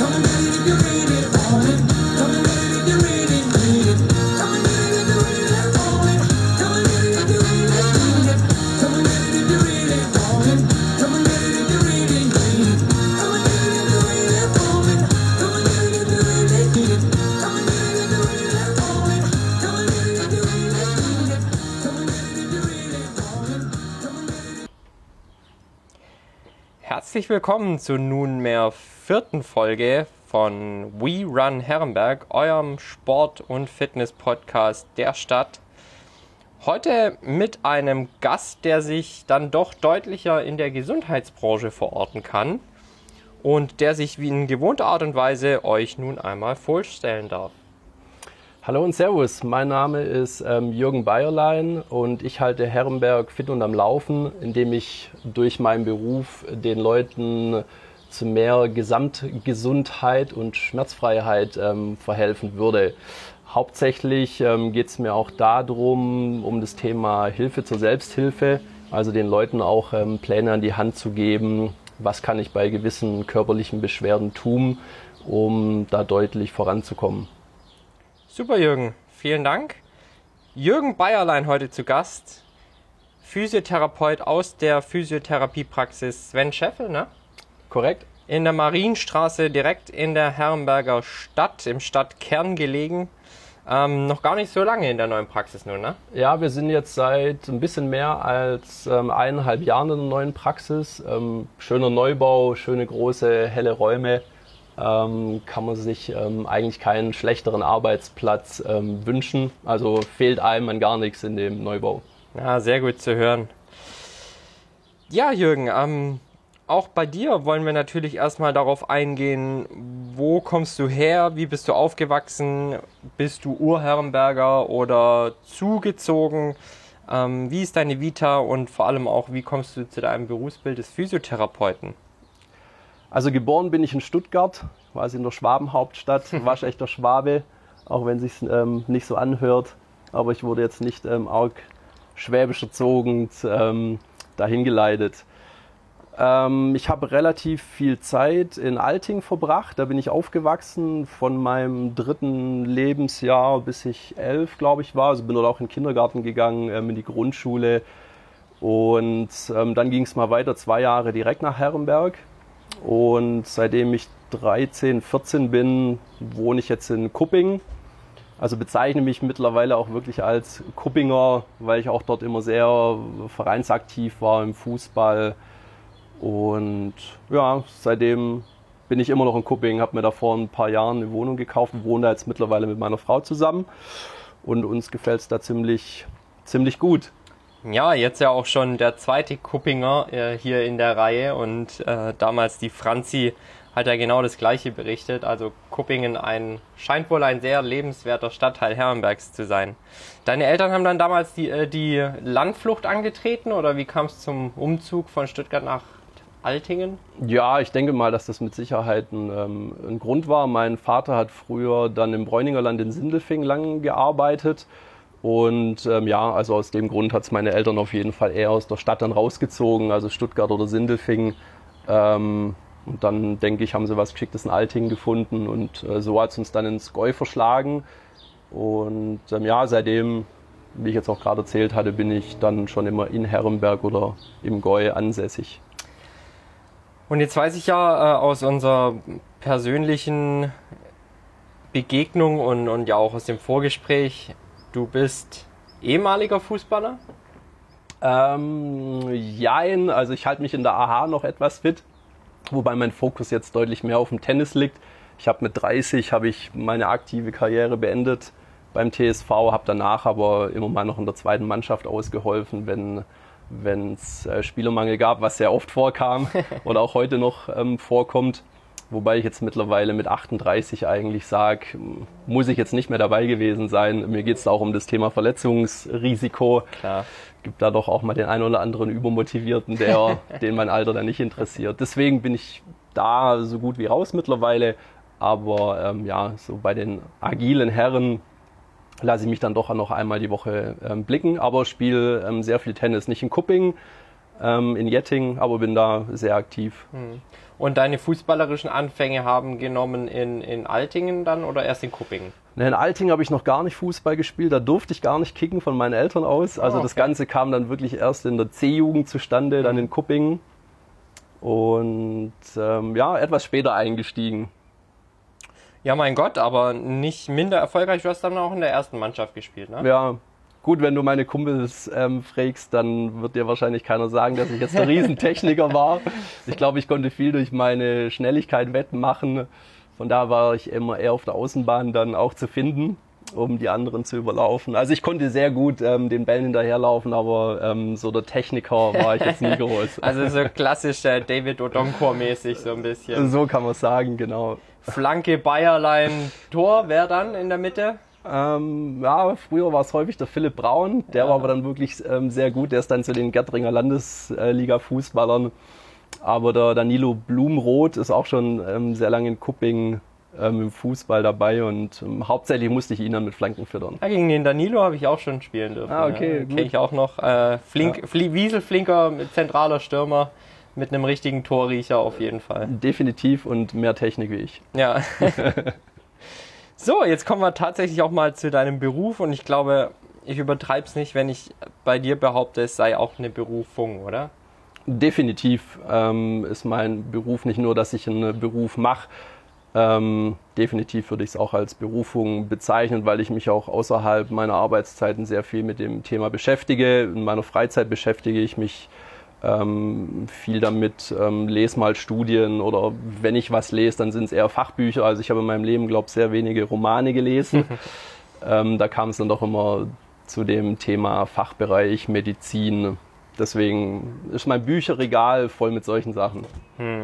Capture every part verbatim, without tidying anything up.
Herzlich willkommen zur nunmehr vierten Folge von We Run Herrenberg, eurem Sport- und Fitness-Podcast der Stadt. Heute mit einem Gast, der sich dann doch deutlicher in der Gesundheitsbranche verorten kann und der sich wie in gewohnter Art und Weise euch nun einmal vorstellen darf. Hallo und Servus, mein Name ist ähm, Jürgen Bayerlein und ich halte Herrenberg fit und am Laufen, indem ich durch meinen Beruf den Leuten zu mehr Gesamtgesundheit und Schmerzfreiheit ähm, verhelfen würde. Hauptsächlich ähm, geht es mir auch darum, um das Thema Hilfe zur Selbsthilfe, also den Leuten auch ähm, Pläne an die Hand zu geben, was kann ich bei gewissen körperlichen Beschwerden tun, um da deutlich voranzukommen. Super, Jürgen. Vielen Dank. Jürgen Bayerlein heute zu Gast, Physiotherapeut aus der Physiotherapiepraxis Sven Scheffel, ne? Korrekt. In der Marienstraße, direkt in der Herrenberger Stadt, im Stadtkern gelegen. Ähm, noch gar nicht so lange in der neuen Praxis nun, ne? Ja, wir sind jetzt seit ein bisschen mehr als ähm, eineinhalb Jahren in der neuen Praxis. Ähm, schöner Neubau, schöne große, helle Räume. Ähm, kann man sich ähm, eigentlich keinen schlechteren Arbeitsplatz ähm, wünschen. Also fehlt einem an gar nichts in dem Neubau. Ja, sehr gut zu hören. Ja, Jürgen, ähm, auch bei dir wollen wir natürlich erstmal darauf eingehen, wo kommst du her, wie bist du aufgewachsen, bist du Urherrenberger oder zugezogen, ähm, wie ist deine Vita und vor allem auch, wie kommst du zu deinem Berufsbild des Physiotherapeuten? Also geboren bin ich in Stuttgart, quasi in der Schwabenhauptstadt, waschechter Schwabe, auch wenn es sich ähm, nicht so anhört. Aber ich wurde jetzt nicht ähm, arg schwäbisch erzogen, ähm, dahin geleitet. Ähm, ich habe relativ viel Zeit in Alting verbracht, da bin ich aufgewachsen von meinem dritten Lebensjahr bis ich elf, glaube ich, war. Also bin dort auch in den Kindergarten gegangen, ähm, in die Grundschule und ähm, dann ging es mal weiter, zwei Jahre direkt nach Herrenberg. Und seitdem ich dreizehn, vierzehn bin, wohne ich jetzt in Kupping. Also bezeichne mich mittlerweile auch wirklich als Kuppinger, weil ich auch dort immer sehr vereinsaktiv war im Fußball. Und ja, seitdem bin ich immer noch in Kupping, habe mir da vor ein paar Jahren eine Wohnung gekauft und wohne da jetzt mittlerweile mit meiner Frau zusammen. Und uns gefällt es da ziemlich, ziemlich gut. Ja, jetzt ja auch schon der zweite Kuppinger äh, hier in der Reihe und äh, damals die Franzi hat ja genau das Gleiche berichtet. Also Kuppingen ein, scheint wohl ein sehr lebenswerter Stadtteil Herrenbergs zu sein. Deine Eltern haben dann damals die, äh, die Landflucht angetreten oder wie kam es zum Umzug von Stuttgart nach Altingen? Ja, ich denke mal, dass das mit Sicherheit ein, ähm, ein Grund war. Mein Vater hat früher dann im Bräuningerland in Sindelfingen lang gearbeitet. Und ähm, ja, also aus dem Grund hat es meine Eltern auf jeden Fall eher aus der Stadt dann rausgezogen, also Stuttgart oder Sindelfingen. Ähm, und dann, denke ich, haben sie was Geschicktes in Altingen gefunden und äh, so hat es uns dann ins Gäu verschlagen. Und ähm, ja, seitdem, wie ich jetzt auch gerade erzählt hatte, bin ich dann schon immer in Herrenberg oder im Gäu ansässig. Und jetzt weiß ich ja äh, aus unserer persönlichen Begegnung und, und ja auch aus dem Vorgespräch, du bist ehemaliger Fußballer? Ähm, jein, also ich halte mich in der A H noch etwas fit, wobei mein Fokus jetzt deutlich mehr auf dem Tennis liegt. Ich habe mit dreißig habe ich meine aktive Karriere beendet beim T S V, habe danach aber immer mal noch in der zweiten Mannschaft ausgeholfen, wenn wenn es äh, Spielermangel gab, was sehr oft vorkam oder auch heute noch ähm, vorkommt. Wobei ich jetzt mittlerweile mit achtunddreißig eigentlich sage, muss ich jetzt nicht mehr dabei gewesen sein. Mir geht es auch um das Thema Verletzungsrisiko. Klar. Gibt da doch auch mal den einen oder anderen Übermotivierten, der, den mein Alter dann nicht interessiert. Deswegen bin ich da so gut wie raus mittlerweile. Aber ähm, ja, so bei den agilen Herren lasse ich mich dann doch noch einmal die Woche ähm, blicken. Aber spiele ähm, sehr viel Tennis. Nicht in Kupping, ähm, in Jetting, aber bin da sehr aktiv. Und deine fußballerischen Anfänge haben genommen in, in Altingen dann oder erst in Kuppingen? In Altingen habe ich noch gar nicht Fußball gespielt, da durfte ich gar nicht kicken von meinen Eltern aus. Also okay. Das Ganze kam dann wirklich erst in der C-Jugend zustande, dann in Kuppingen und ähm, ja, etwas später eingestiegen. Ja, mein Gott, aber nicht minder erfolgreich. Du hast dann auch in der ersten Mannschaft gespielt, ne? Ja, gut, wenn du meine Kumpels ähm, fragst, dann wird dir wahrscheinlich keiner sagen, dass ich jetzt der Riesentechniker war. Ich glaube, ich konnte viel durch meine Schnelligkeit wettmachen. Von da war ich immer eher auf der Außenbahn dann auch zu finden, um die anderen zu überlaufen. Also ich konnte sehr gut ähm, den Bällen hinterherlaufen, aber ähm, so der Techniker war ich jetzt nie groß. Also so klassisch äh, David Odonkor-mäßig so ein bisschen. So kann man sagen, genau. Flanke, Bayerlein, Tor, wer dann in der Mitte? Ähm, ja, früher war es häufig der Philipp Braun, der ja. war aber dann wirklich ähm, sehr gut, der ist dann zu den Gärtringer Landesliga-Fußballern. Aber der Danilo Blumroth ist auch schon ähm, sehr lange in Kuppingen ähm, im Fußball dabei und ähm, hauptsächlich musste ich ihn dann mit Flanken füttern. Ja, gegen den Danilo habe ich auch schon spielen dürfen. Ah, okay, ja. gut. Kenne ich auch noch. Äh, Flink, Ja. Flie- Wieselflinker, zentraler Stürmer mit einem richtigen Torriecher auf jeden Fall. Definitiv und mehr Technik wie ich. Ja. So, jetzt kommen wir tatsächlich auch mal zu deinem Beruf und ich glaube, ich übertreibe es nicht, wenn ich bei dir behaupte, es sei auch eine Berufung, oder? Definitiv ähm, ist mein Beruf nicht nur, dass ich einen Beruf mache. Ähm, definitiv würde ich es auch als Berufung bezeichnen, weil ich mich auch außerhalb meiner Arbeitszeiten sehr viel mit dem Thema beschäftige. In meiner Freizeit beschäftige ich mich ähm, viel damit, ähm, lese mal Studien oder wenn ich was lese, dann sind es eher Fachbücher. Also ich habe in meinem Leben, glaube ich, sehr wenige Romane gelesen. ähm, da kam es dann doch immer zu dem Thema Fachbereich Medizin. Deswegen ist mein Bücherregal voll mit solchen Sachen. Hm.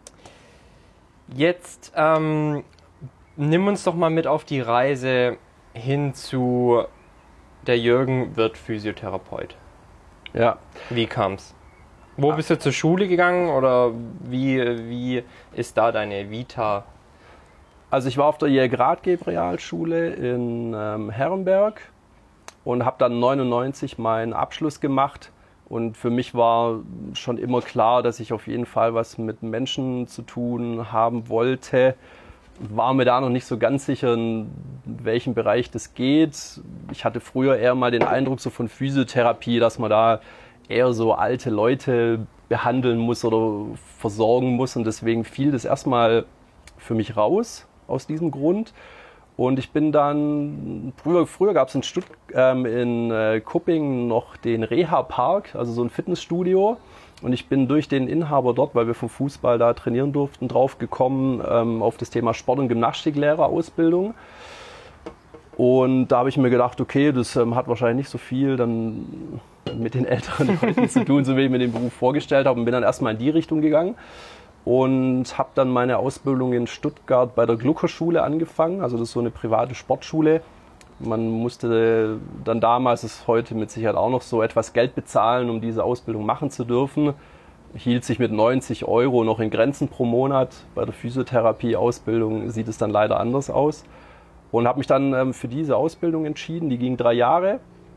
Jetzt ähm, nimm uns doch mal mit auf die Reise hin zu der Jürgen wird Physiotherapeut. Ja. Wie kam's? Wo bist du zur Schule gegangen oder wie, wie ist da deine Vita? Also ich war auf der Jörg-Rathgeb-Realschule in ähm, Herrenberg und habe dann neunundneunzig meinen Abschluss gemacht. Und für mich war schon immer klar, dass ich auf jeden Fall was mit Menschen zu tun haben wollte. War mir da noch nicht so ganz sicher, in welchem Bereich das geht. Ich hatte früher eher mal den Eindruck so von Physiotherapie, dass man da eher so alte Leute behandeln muss oder versorgen muss. Und deswegen fiel das erstmal für mich raus aus diesem Grund. Und ich bin dann, früher, früher gab es in, Stutt, ähm, in äh, Kuppingen noch den Reha-Park, also so ein Fitnessstudio. Und ich bin durch den Inhaber dort, weil wir vom Fußball da trainieren durften, drauf gekommen ähm, auf das Thema Sport- und Gymnastiklehrerausbildung. Und da habe ich mir gedacht, okay, das ähm, hat wahrscheinlich nicht so viel dann mit den älteren Leuten zu tun, so wie ich mir den Beruf vorgestellt habe. Und bin dann erstmal in die Richtung gegangen. Und habe dann meine Ausbildung in Stuttgart bei der Glucker-Schule angefangen. Also das ist so eine private Sportschule. Man musste dann damals, ist heute mit Sicherheit auch noch so, etwas Geld bezahlen, um diese Ausbildung machen zu dürfen. Hielt sich mit neunzig Euro noch in Grenzen pro Monat. Bei der Physiotherapie-Ausbildung sieht es dann leider anders aus. Und habe mich dann ähm, für diese Ausbildung entschieden. Die ging drei Jahre.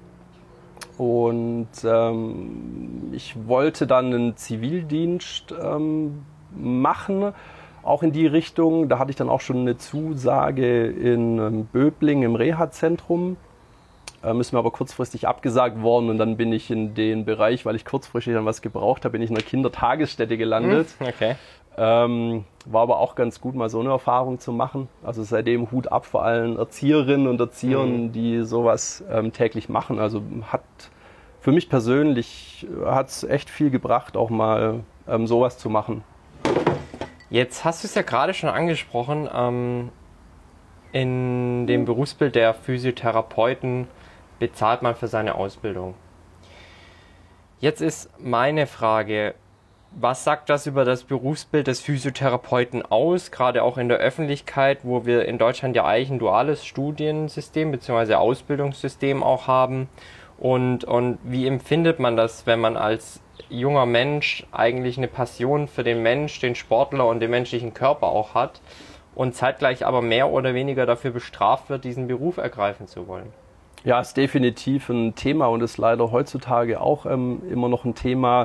Und ähm, ich wollte dann einen Zivildienst ähm, machen, auch in die Richtung. Da hatte ich dann auch schon eine Zusage in ähm, Böbling im Reha-Zentrum. Ähm, ist mir aber kurzfristig abgesagt worden und dann bin ich in den Bereich, weil ich kurzfristig dann was gebraucht habe, bin ich in einer Kindertagesstätte gelandet. Okay. Ähm, war aber auch ganz gut, mal so eine Erfahrung zu machen. Also seitdem Hut ab vor allen Erzieherinnen und Erziehern, mhm. die sowas ähm, täglich machen. Also hat für mich persönlich hat es echt viel gebracht, auch mal ähm, sowas zu machen. Jetzt hast du es ja gerade schon angesprochen, ähm, in dem Berufsbild der Physiotherapeuten bezahlt man für seine Ausbildung. Jetzt ist meine Frage, was sagt das über das Berufsbild des Physiotherapeuten aus, gerade auch in der Öffentlichkeit, wo wir in Deutschland ja eigentlich ein duales Studiensystem bzw. Ausbildungssystem auch haben? Und, und wie empfindet man das, wenn man als junger Mensch eigentlich eine Passion für den Mensch, den Sportler und den menschlichen Körper auch hat und zeitgleich aber mehr oder weniger dafür bestraft wird, diesen Beruf ergreifen zu wollen? Ja, ist definitiv ein Thema und ist leider heutzutage auch ähm, immer noch ein Thema,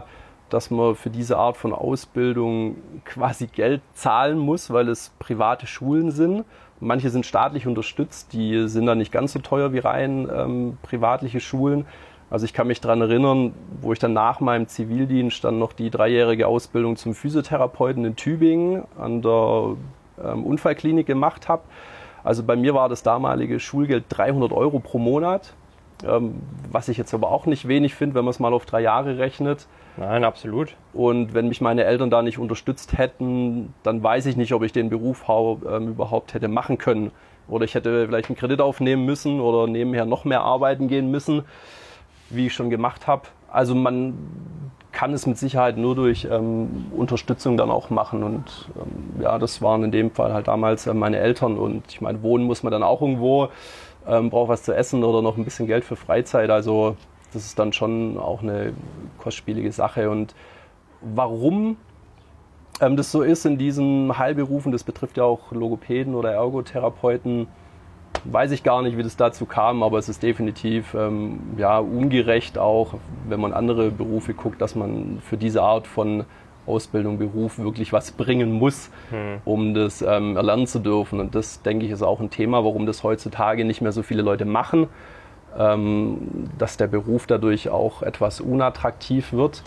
dass man für diese Art von Ausbildung quasi Geld zahlen muss, weil es private Schulen sind. Manche sind staatlich unterstützt, die sind dann nicht ganz so teuer wie rein ähm, privatliche Schulen. Also ich kann mich daran erinnern, wo ich dann nach meinem Zivildienst dann noch die dreijährige Ausbildung zum Physiotherapeuten in Tübingen an der ähm, Unfallklinik gemacht habe. Also bei mir war das damalige Schulgeld dreihundert Euro pro Monat, ähm, was ich jetzt aber auch nicht wenig finde, wenn man es mal auf drei Jahre rechnet. Nein, absolut. Und wenn mich meine Eltern da nicht unterstützt hätten, dann weiß ich nicht, ob ich den Beruf ähm, überhaupt hätte machen können. Oder ich hätte vielleicht einen Kredit aufnehmen müssen oder nebenher noch mehr arbeiten gehen müssen, wie ich schon gemacht habe. Also man kann es mit Sicherheit nur durch ähm, Unterstützung dann auch machen. Und ähm, ja, das waren in dem Fall halt damals äh, meine Eltern. Und ich meine, wohnen muss man dann auch irgendwo, ähm, braucht was zu essen oder noch ein bisschen Geld für Freizeit. Also das ist dann schon auch eine kostspielige Sache. Und warum ähm, das so ist in diesen Heilberufen, das betrifft ja auch Logopäden oder Ergotherapeuten, weiß ich gar nicht, wie das dazu kam, aber es ist definitiv ähm, ja, ungerecht auch, wenn man andere Berufe guckt, dass man für diese Art von Ausbildung, Beruf wirklich was bringen muss, hm. um das ähm, erlernen zu dürfen. Und das, denke ich, ist auch ein Thema, warum das heutzutage nicht mehr so viele Leute machen, ähm, dass der Beruf dadurch auch etwas unattraktiv wird.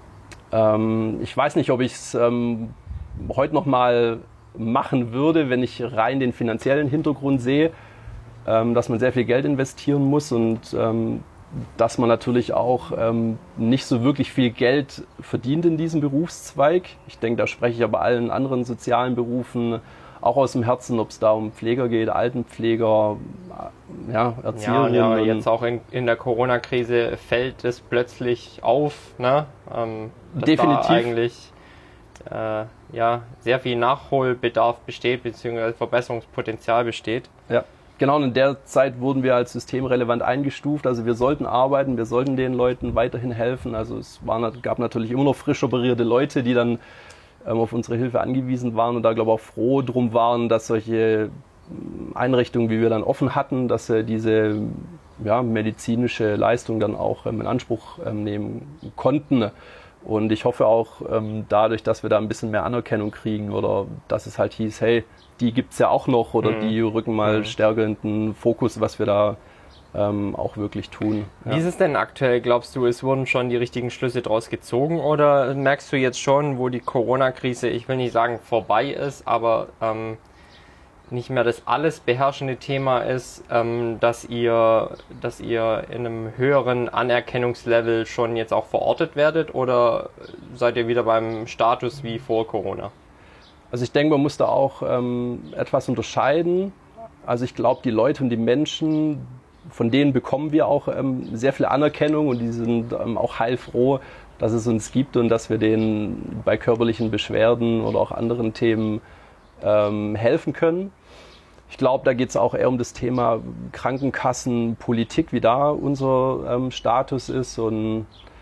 Ähm, ich weiß nicht, ob ich es ähm, heute noch mal machen würde, wenn ich rein den finanziellen Hintergrund sehe, ähm, dass man sehr viel Geld investieren muss und ähm, dass man natürlich auch ähm, nicht so wirklich viel Geld verdient in diesem Berufszweig. Ich denke, da spreche ich aber allen anderen sozialen Berufen auch aus dem Herzen, ob es da um Pfleger geht, Altenpfleger, ja, Erzieherinnen. Ja, ja, jetzt auch in, in der Corona-Krise fällt es plötzlich auf, ne? Ähm, dass Definitiv. Da eigentlich äh, ja, sehr viel Nachholbedarf besteht, beziehungsweise Verbesserungspotenzial besteht. Ja. Genau, und in der Zeit wurden wir als systemrelevant eingestuft. Also wir sollten arbeiten, wir sollten den Leuten weiterhin helfen. Also es waren, gab natürlich immer noch frisch operierte Leute, die dann ähm, auf unsere Hilfe angewiesen waren und da, glaube ich, auch froh drum waren, dass solche Einrichtungen, wie wir dann offen hatten, dass sie diese ja, medizinische Leistung dann auch ähm, in Anspruch ähm, nehmen konnten. Und ich hoffe auch ähm, dadurch, dass wir da ein bisschen mehr Anerkennung kriegen oder dass es halt hieß, hey, die gibt es ja auch noch oder mhm. die rücken mal mhm. stärker in den Fokus, was wir da ähm, auch wirklich tun. Ja. Wie ist es denn aktuell? Glaubst du, es wurden schon die richtigen Schlüsse draus gezogen oder merkst du jetzt schon, wo die Corona-Krise, ich will nicht sagen vorbei ist, aber ähm, nicht mehr das alles beherrschende Thema ist, ähm, dass ihr, dass ihr in einem höheren Anerkennungslevel schon jetzt auch verortet werdet oder seid ihr wieder beim Status wie vor Corona? Also ich denke, man muss da auch ähm, etwas unterscheiden. Also ich glaube, die Leute und die Menschen, von denen bekommen wir auch ähm, sehr viel Anerkennung und die sind ähm, auch heilfroh, dass es uns gibt und dass wir denen bei körperlichen Beschwerden oder auch anderen Themen ähm, helfen können. Ich glaube, da geht es auch eher um das Thema Krankenkassenpolitik, wie da unser ähm, Status ist. Und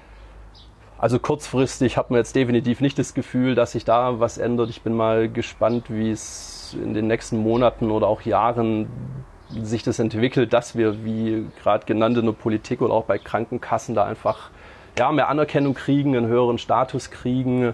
also kurzfristig hat man jetzt definitiv nicht das Gefühl, dass sich da was ändert. Ich bin mal gespannt, wie es in den nächsten Monaten oder auch Jahren sich das entwickelt, dass wir, wie gerade genannt, in der Politik oder auch bei Krankenkassen da einfach ja, mehr Anerkennung kriegen, einen höheren Status kriegen.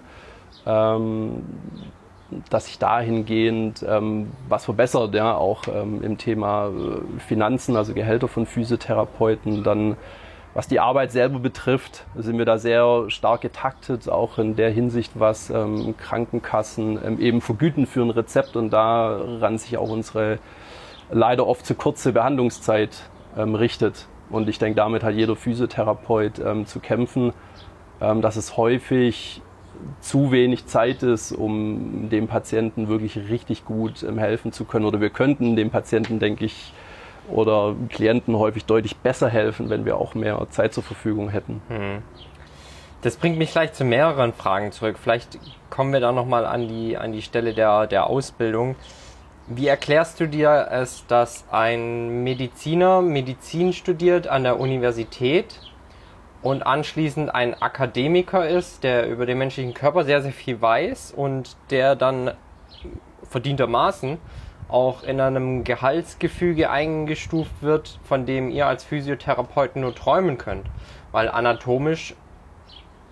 Ähm, dass sich dahingehend ähm, was verbessert, ja, auch ähm, im Thema äh, Finanzen, also Gehälter von Physiotherapeuten. Dann, was die Arbeit selber betrifft, sind wir da sehr stark getaktet, auch in der Hinsicht, was ähm, Krankenkassen ähm, eben vergüten für ein Rezept und daran sich auch unsere leider oft zu kurze Behandlungszeit ähm, richtet. Und ich denke, damit hat jeder Physiotherapeut ähm, zu kämpfen, ähm, dass es häufig zu wenig Zeit ist, um dem Patienten wirklich richtig gut ähm, helfen zu können. Oder wir könnten dem Patienten, denke ich, oder Klienten häufig deutlich besser helfen, wenn wir auch mehr Zeit zur Verfügung hätten. Hm. Das bringt mich gleich zu mehreren Fragen zurück. Vielleicht kommen wir da nochmal an die, an die Stelle der, der Ausbildung. Wie erklärst du dir es, dass ein Mediziner Medizin studiert an der Universität und anschließend ein Akademiker ist, der über den menschlichen Körper sehr, sehr viel weiß und der dann verdientermaßen auch in einem Gehaltsgefüge eingestuft wird, von dem ihr als Physiotherapeuten nur träumen könnt? Weil anatomisch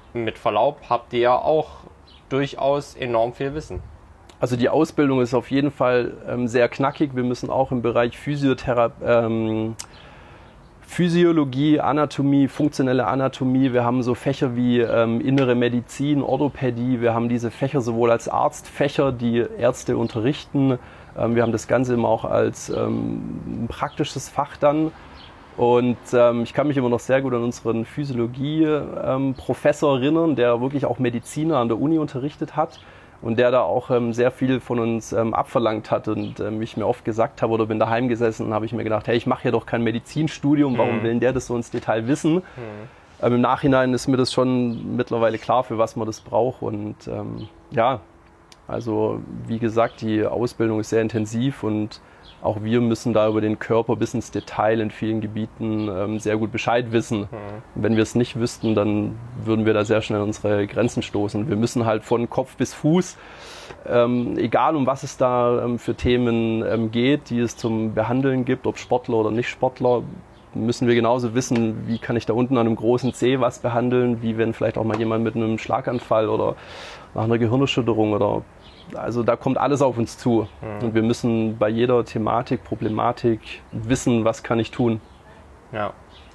mit Verlaub habt ihr ja auch durchaus enorm viel Wissen. Also die Ausbildung ist auf jeden Fall ähm, sehr knackig. Wir müssen auch im Bereich Physiotherapie, ähm, Physiologie, Anatomie, funktionelle Anatomie. Wir haben so Fächer wie ähm, innere Medizin, Orthopädie. Wir haben diese Fächer sowohl als Arztfächer, die Ärzte unterrichten. Ähm, wir haben das Ganze immer auch als ähm, praktisches Fach dann. Und ähm, ich kann mich immer noch sehr gut an unseren Physiologie-Professor ähm, erinnern, der wirklich auch Mediziner an der Uni unterrichtet hat. Und der da auch ähm, sehr viel von uns ähm, abverlangt hat und ähm, ich mir oft gesagt habe oder bin daheim gesessen und habe ich mir gedacht, hey, ich mache ja doch kein Medizinstudium, warum mhm. will denn der das so ins Detail wissen? Mhm. Ähm, Im Nachhinein ist mir das schon mittlerweile klar, für was man das braucht und ähm, ja, also wie gesagt, die Ausbildung ist sehr intensiv und auch wir müssen da über den Körper bis ins Detail in vielen Gebieten ähm, sehr gut Bescheid wissen. Mhm. Wenn wir es nicht wüssten, dann würden wir da sehr schnell unsere Grenzen stoßen. Wir müssen halt von Kopf bis Fuß, ähm, egal um was es da ähm, für Themen ähm, geht, die es zum Behandeln gibt, ob Sportler oder Nicht-Sportler, müssen wir genauso wissen, wie kann ich da unten an einem großen Zeh was behandeln, wie wenn vielleicht auch mal jemand mit einem Schlaganfall oder nach einer Gehirnerschütterung oder also da kommt alles auf uns zu. Mhm. Und wir müssen bei jeder Thematik, Problematik wissen, was kann ich tun. Ja.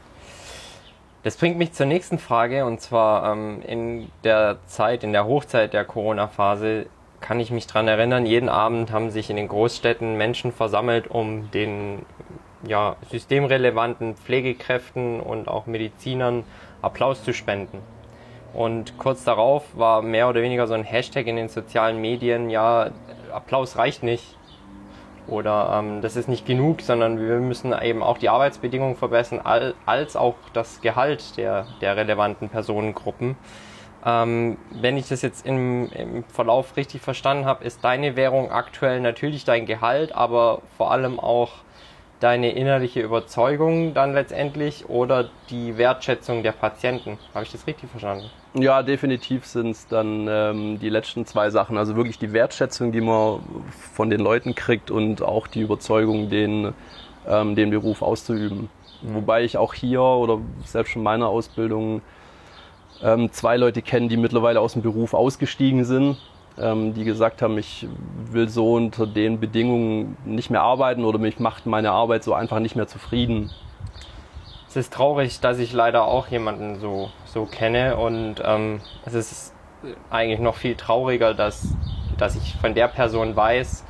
Das bringt mich zur nächsten Frage und zwar ähm, in der Zeit, in der Hochzeit der Corona-Phase kann ich mich dran erinnern, jeden Abend haben sich in den Großstädten Menschen versammelt, um den ja, systemrelevanten Pflegekräften und auch Medizinern Applaus zu spenden. Und kurz darauf war mehr oder weniger so ein Hashtag in den sozialen Medien, ja, Applaus reicht nicht oder ähm, das ist nicht genug, sondern wir müssen eben auch die Arbeitsbedingungen verbessern, als auch das Gehalt der, der relevanten Personengruppen. Ähm, wenn ich das jetzt im, im Verlauf richtig verstanden habe, ist deine Währung aktuell natürlich dein Gehalt, aber vor allem auch deine innerliche Überzeugung dann letztendlich oder die Wertschätzung der Patienten. Habe ich das richtig verstanden? Ja, definitiv sind es dann ähm, die letzten zwei Sachen. Also wirklich die Wertschätzung, die man von den Leuten kriegt und auch die Überzeugung, den, ähm, den Beruf auszuüben. Mhm. Wobei ich auch hier oder selbst schon in meiner Ausbildung ähm, zwei Leute kenne, die mittlerweile aus dem Beruf ausgestiegen sind. Die gesagt haben, ich will so unter den Bedingungen nicht mehr arbeiten oder mich macht meine Arbeit so einfach nicht mehr zufrieden. Es ist traurig, dass ich leider auch jemanden so, so kenne und ähm, es ist eigentlich noch viel trauriger, dass, dass ich von der Person weiß,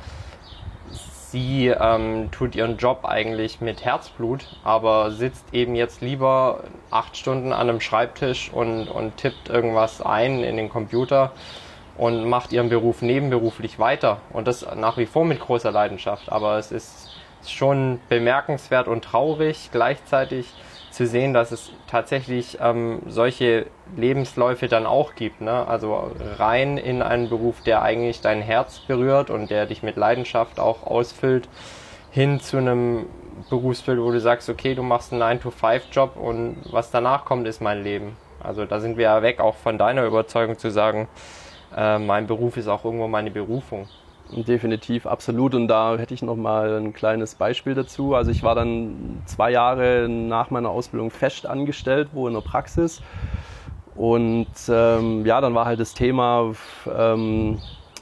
sie ähm, tut ihren Job eigentlich mit Herzblut, aber sitzt eben jetzt lieber acht Stunden an einem Schreibtisch und, und tippt irgendwas ein in den Computer und macht ihren Beruf nebenberuflich weiter und das nach wie vor mit großer Leidenschaft. Aber es ist schon bemerkenswert und traurig gleichzeitig zu sehen, dass es tatsächlich ähm, solche Lebensläufe dann auch gibt, ne? Also rein in einen Beruf, der eigentlich dein Herz berührt und der dich mit Leidenschaft auch ausfüllt, hin zu einem Berufsbild, wo du sagst, okay, du machst einen nine to five Job und was danach kommt, ist mein Leben. Also da sind wir ja weg auch von deiner Überzeugung zu sagen, äh, mein Beruf ist auch irgendwo meine Berufung. Definitiv, absolut. Und da hätte ich noch mal ein kleines Beispiel dazu. Also ich war dann zwei Jahre nach meiner Ausbildung fest angestellt, wo in der Praxis. Und ähm, ja, dann war halt das Thema ähm,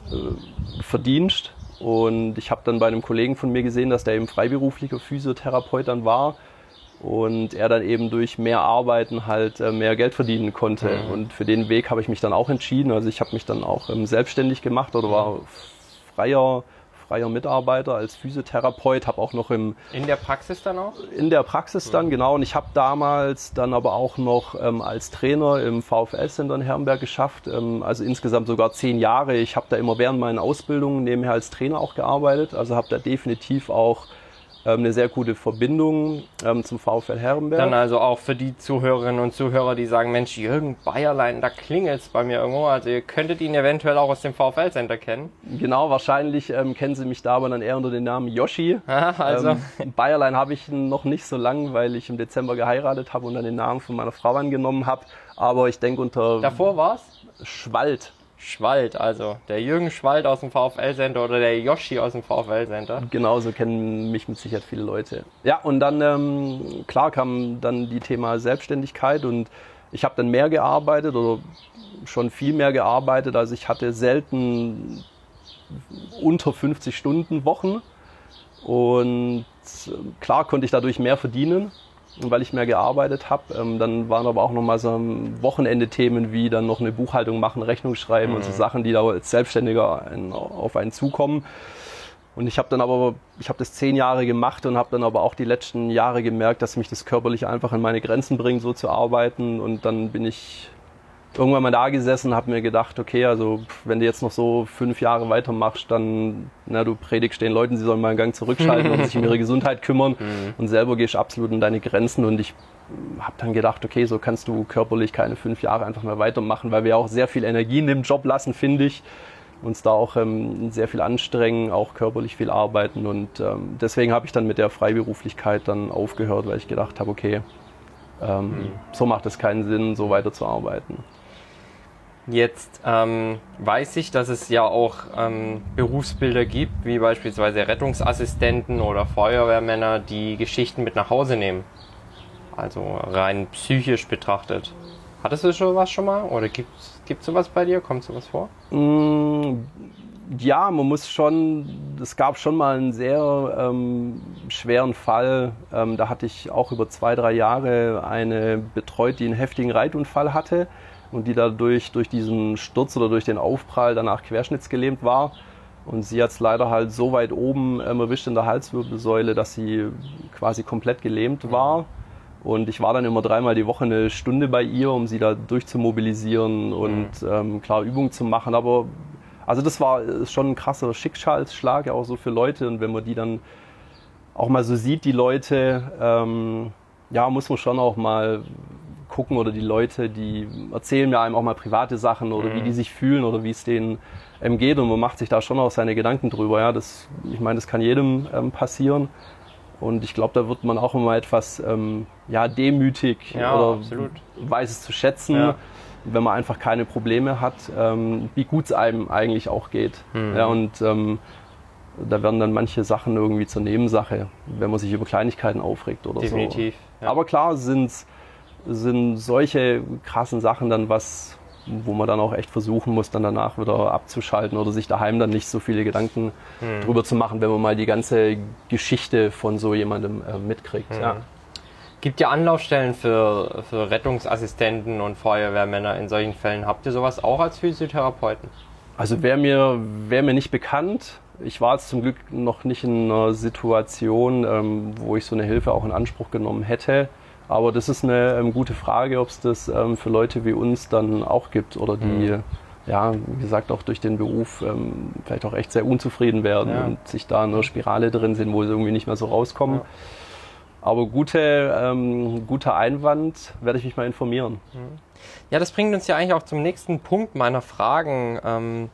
Verdienst. Und ich habe dann bei einem Kollegen von mir gesehen, dass der eben freiberuflicher Physiotherapeut dann war. Und er dann eben durch mehr Arbeiten halt äh, mehr Geld verdienen konnte. Mhm. Und für den Weg habe ich mich dann auch entschieden. Also ich habe mich dann auch ähm, selbstständig gemacht oder war freier, freier Mitarbeiter als Physiotherapeut. Habe auch noch im... In der Praxis dann auch? In der Praxis dann, mhm. genau. Und ich habe damals dann aber auch noch ähm, als Trainer im VfL-Center in Herrenberg geschafft. Ähm, also insgesamt sogar zehn Jahre. Ich habe da immer während meinen Ausbildungen nebenher als Trainer auch gearbeitet. Also habe da definitiv auch eine sehr gute Verbindung ähm, zum VfL Herrenberg. Dann also auch für die Zuhörerinnen und Zuhörer, die sagen, Mensch, Jürgen Bayerlein, da klingelt's bei mir irgendwo. Also ihr könntet ihn eventuell auch aus dem VfL-Center kennen. Genau, wahrscheinlich ähm, kennen Sie mich da aber dann eher unter dem Namen Yoshi. Aha, also. Ähm, Bayerlein habe ich noch nicht so lang, weil ich im Dezember geheiratet habe und dann den Namen von meiner Frau angenommen habe. Aber ich denke unter... Davor war's? Schwald. Schwald, also der Jürgen Schwald aus dem VfL-Center oder der Yoshi aus dem VfL-Center. Genau, so kennen mich mit Sicherheit viele Leute. Ja, und dann, ähm, klar kam dann die Thema Selbstständigkeit und ich habe dann mehr gearbeitet oder schon viel mehr gearbeitet. Also ich hatte selten unter fünfzig Stunden Wochen und klar konnte ich dadurch mehr verdienen, weil ich mehr gearbeitet habe. Ähm, dann waren aber auch nochmal so Wochenende-Themen wie dann noch eine Buchhaltung machen, Rechnung schreiben mhm. und so Sachen, die da als Selbstständiger auf einen zukommen. Und ich habe dann aber, ich habe das zehn Jahre gemacht und habe dann aber auch die letzten Jahre gemerkt, dass mich das körperlich einfach an meine Grenzen bringt, so zu arbeiten. Und dann bin ich irgendwann mal da gesessen und habe mir gedacht, okay, also wenn du jetzt noch so fünf Jahre weitermachst, dann, na, du predigst den Leuten, sie sollen mal einen Gang zurückschalten und sich um ihre Gesundheit kümmern mhm. und selber gehst absolut in deine Grenzen. Und ich habe dann gedacht, okay, so kannst du körperlich keine fünf Jahre einfach mehr weitermachen, weil wir auch sehr viel Energie in dem Job lassen, finde ich. Uns da auch ähm, sehr viel anstrengen, auch körperlich viel arbeiten. Und ähm, deswegen habe ich dann mit der Freiberuflichkeit dann aufgehört, weil ich gedacht habe, okay, ähm, mhm. so macht es keinen Sinn, so weiterzuarbeiten. Jetzt ähm, weiß ich, dass es ja auch ähm, Berufsbilder gibt, wie beispielsweise Rettungsassistenten oder Feuerwehrmänner, die Geschichten mit nach Hause nehmen. Also rein psychisch betrachtet. Hattest du schon was schon mal? Oder gibt es sowas bei dir? Kommt sowas vor? Mm, ja, man muss schon, es gab schon mal einen sehr ähm, schweren Fall. Ähm, da hatte ich auch über zwei, drei Jahre eine betreut, die einen heftigen Reitunfall hatte. Und die dadurch durch diesen Sturz oder durch den Aufprall danach querschnittsgelähmt war. Und sie hat es leider halt so weit oben ähm, erwischt in der Halswirbelsäule, dass sie quasi komplett gelähmt war. Und ich war dann immer dreimal die Woche eine Stunde bei ihr, um sie da durchzumobilisieren und mhm. ähm, klar Übungen zu machen. Aber also das war ist schon ein krasser Schicksalsschlag, ja auch so für Leute. Und wenn man die dann auch mal so sieht, die Leute, ähm, ja, muss man schon auch mal gucken, oder die Leute, die erzählen mir einem auch mal private Sachen oder mhm. wie die sich fühlen oder wie es denen ähm, geht, und man macht sich da schon auch seine Gedanken drüber. Ja, das, ich meine, das kann jedem ähm, passieren, und ich glaube, da wird man auch immer etwas ähm, ja, demütig ja, oder absolut. weiß es zu schätzen, ja. wenn man einfach keine Probleme hat, ähm, wie gut es einem eigentlich auch geht. Mhm. Ja, und ähm, da werden dann manche Sachen irgendwie zur Nebensache, wenn man sich über Kleinigkeiten aufregt oder Definitiv, so. Definitiv. Ja. Aber klar sind's sind solche krassen Sachen dann was, wo man dann auch echt versuchen muss, dann danach wieder abzuschalten oder sich daheim dann nicht so viele Gedanken hm. drüber zu machen, wenn man mal die ganze Geschichte von so jemandem äh, mitkriegt. Hm. Ja. Gibt ja Anlaufstellen für, für Rettungsassistenten und Feuerwehrmänner in solchen Fällen. Habt ihr sowas auch als Physiotherapeuten? Also wäre mir, wär mir nicht bekannt. Ich war jetzt zum Glück noch nicht in einer Situation, ähm, wo ich so eine Hilfe auch in Anspruch genommen hätte. Aber das ist eine ähm, gute Frage, ob es das ähm, für Leute wie uns dann auch gibt oder die, mhm. ja, wie gesagt, auch durch den Beruf ähm, vielleicht auch echt sehr unzufrieden werden ja. und sich da in einer Spirale drin sind, wo sie irgendwie nicht mehr so rauskommen. Ja. Aber gute, ähm, guter Einwand, werde ich mich mal informieren. Ja, das bringt uns ja eigentlich auch zum nächsten Punkt meiner Fragen. Ähm,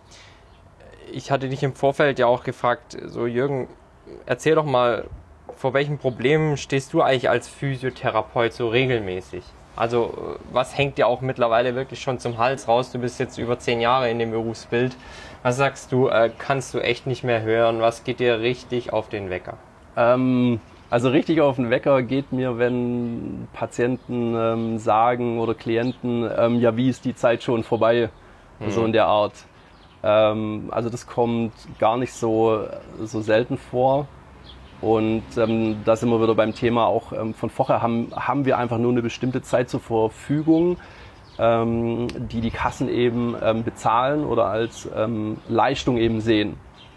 ich hatte dich im Vorfeld ja auch gefragt, so Jürgen, erzähl doch mal, vor welchen Problemen stehst du eigentlich als Physiotherapeut so regelmäßig? Also was hängt dir auch mittlerweile wirklich schon zum Hals raus? Du bist jetzt über zehn Jahre in dem Berufsbild. Was sagst du, äh, kannst du echt nicht mehr hören? Was geht dir richtig auf den Wecker? Ähm, also richtig auf den Wecker geht mir, wenn Patienten ähm, sagen oder Klienten, ähm, ja, wie ist die Zeit schon vorbei? Mhm. So in der Art. Ähm, also das kommt gar nicht so, so selten vor. Und ähm, da sind wir wieder beim Thema auch ähm, von vorher, haben, haben wir einfach nur eine bestimmte Zeit zur Verfügung, ähm, die die Kassen eben ähm, bezahlen oder als ähm, Leistung eben sehen.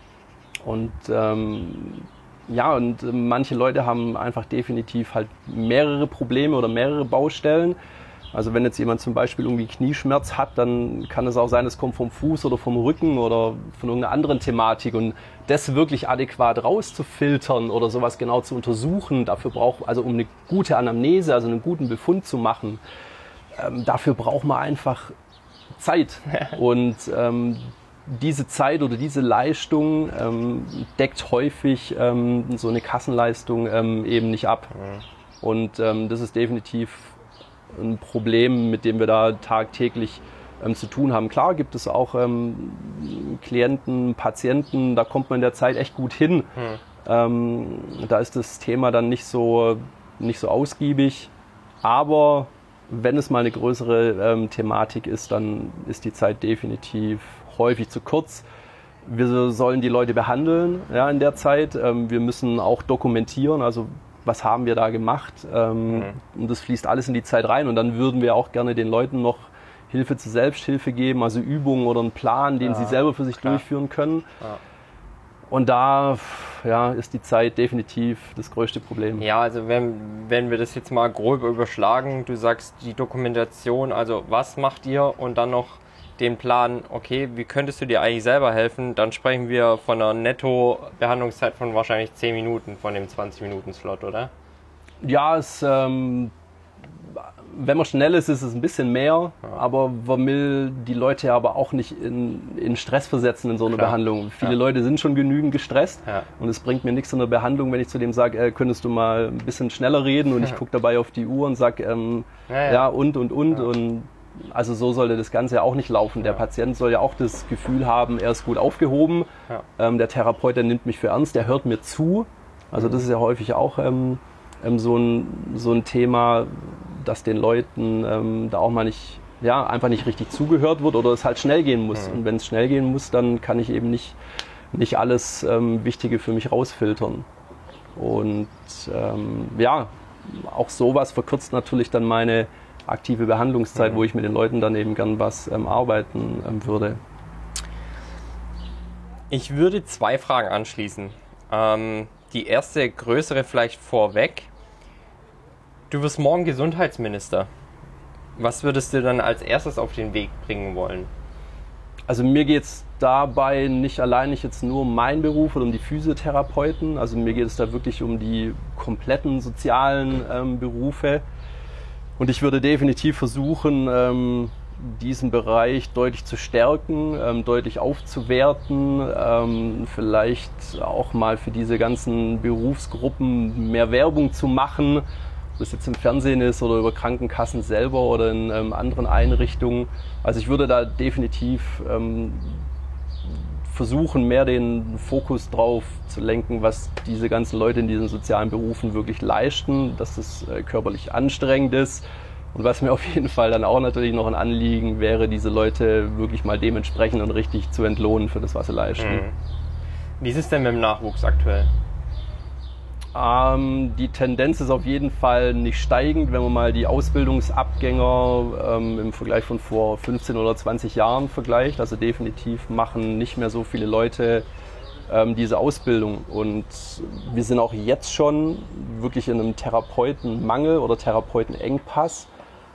Und ähm, ja, und äh, manche Leute haben einfach definitiv halt mehrere Probleme oder mehrere Baustellen. Also wenn jetzt jemand zum Beispiel irgendwie Knieschmerz hat, dann kann es auch sein, es kommt vom Fuß oder vom Rücken oder von irgendeiner anderen Thematik. Und das wirklich adäquat rauszufiltern oder sowas genau zu untersuchen, dafür braucht, also um eine gute Anamnese, also einen guten Befund zu machen, ähm, dafür braucht man einfach Zeit. Und ähm, diese Zeit oder diese Leistung ähm, deckt häufig ähm, so eine Kassenleistung ähm, eben nicht ab. Mhm. Und ähm, das ist definitiv ein Problem, mit dem wir da tagtäglich ähm, zu tun haben. Klar gibt es auch ähm, Klienten, Patienten, da kommt man in der Zeit echt gut hin. Mhm. Ähm, da ist das Thema dann nicht so, nicht so ausgiebig. Aber wenn es mal eine größere ähm, Thematik ist, dann ist die Zeit definitiv häufig zu kurz. Wir sollen die Leute behandeln, ja, in der Zeit. Ähm, wir müssen auch dokumentieren, also was haben wir da gemacht. Ähm, mhm. Und das fließt alles in die Zeit rein. Und dann würden wir auch gerne den Leuten noch Hilfe zur Selbsthilfe geben, also Übungen oder einen Plan, den ja, sie selber für sich klar. durchführen können. Ja. Und da ja, ist die Zeit definitiv das größte Problem. Ja, also wenn, wenn wir das jetzt mal grob überschlagen, du sagst die Dokumentation, also was macht ihr und dann noch den Plan, okay, wie könntest du dir eigentlich selber helfen, dann sprechen wir von einer Netto-Behandlungszeit von wahrscheinlich zehn Minuten von dem zwanzig-Minuten-Slot, oder? Ja, es, ähm, wenn man schnell ist, ist es ein bisschen mehr, ja. aber man will die Leute aber auch nicht in, in Stress versetzen in so einer Klar. Behandlung. Viele ja. Leute sind schon genügend gestresst ja. und es bringt mir nichts in der Behandlung, wenn ich zu dem sage, äh, könntest du mal ein bisschen schneller reden und ja. ich gucke dabei auf die Uhr und sage, ähm, ja, ja. ja und und und ja. und also so sollte das Ganze auch nicht laufen. Der ja. Patient soll ja auch das Gefühl haben, er ist gut aufgehoben. Ja. Ähm, der Therapeut, der nimmt mich für ernst, der hört mir zu. Also das ist ja häufig auch ähm, ähm, so, ein, so ein Thema, dass den Leuten ähm, da auch mal nicht, ja, einfach nicht richtig zugehört wird oder es halt schnell gehen muss. Ja. Und wenn es schnell gehen muss, dann kann ich eben nicht, nicht alles ähm, Wichtige für mich rausfiltern. Und ähm, ja, auch sowas verkürzt natürlich dann meine aktive Behandlungszeit, mhm. wo ich mit den Leuten dann eben gern was ähm, arbeiten ähm, würde. Ich würde zwei Fragen anschließen. Ähm, die erste, größere vielleicht vorweg. Du wirst morgen Gesundheitsminister. Was würdest du dann als erstes auf den Weg bringen wollen? Also mir geht es dabei nicht allein nicht jetzt nur um meinen Beruf oder um die Physiotherapeuten. Also mir geht es da wirklich um die kompletten sozialen ähm, Berufe. Und ich würde definitiv versuchen, ähm, diesen Bereich deutlich zu stärken, ähm, deutlich aufzuwerten, ähm, vielleicht auch mal für diese ganzen Berufsgruppen mehr Werbung zu machen, ob das jetzt im Fernsehen ist oder über Krankenkassen selber oder in ähm, anderen Einrichtungen. Also ich würde da definitiv ähm, versuchen, mehr den Fokus drauf zu lenken, was diese ganzen Leute in diesen sozialen Berufen wirklich leisten, dass das äh, körperlich anstrengend ist. Und was mir auf jeden Fall dann auch natürlich noch ein Anliegen wäre, diese Leute wirklich mal dementsprechend und richtig zu entlohnen für das, was sie leisten. Mhm. Wie ist es denn mit dem Nachwuchs aktuell? Ähm, die Tendenz ist auf jeden Fall nicht steigend, wenn man mal die Ausbildungsabgänger ähm, im Vergleich von vor fünfzehn oder zwanzig Jahren vergleicht. Also definitiv machen nicht mehr so viele Leute ähm, diese Ausbildung. Und wir sind auch jetzt schon wirklich in einem Therapeutenmangel oder Therapeutenengpass.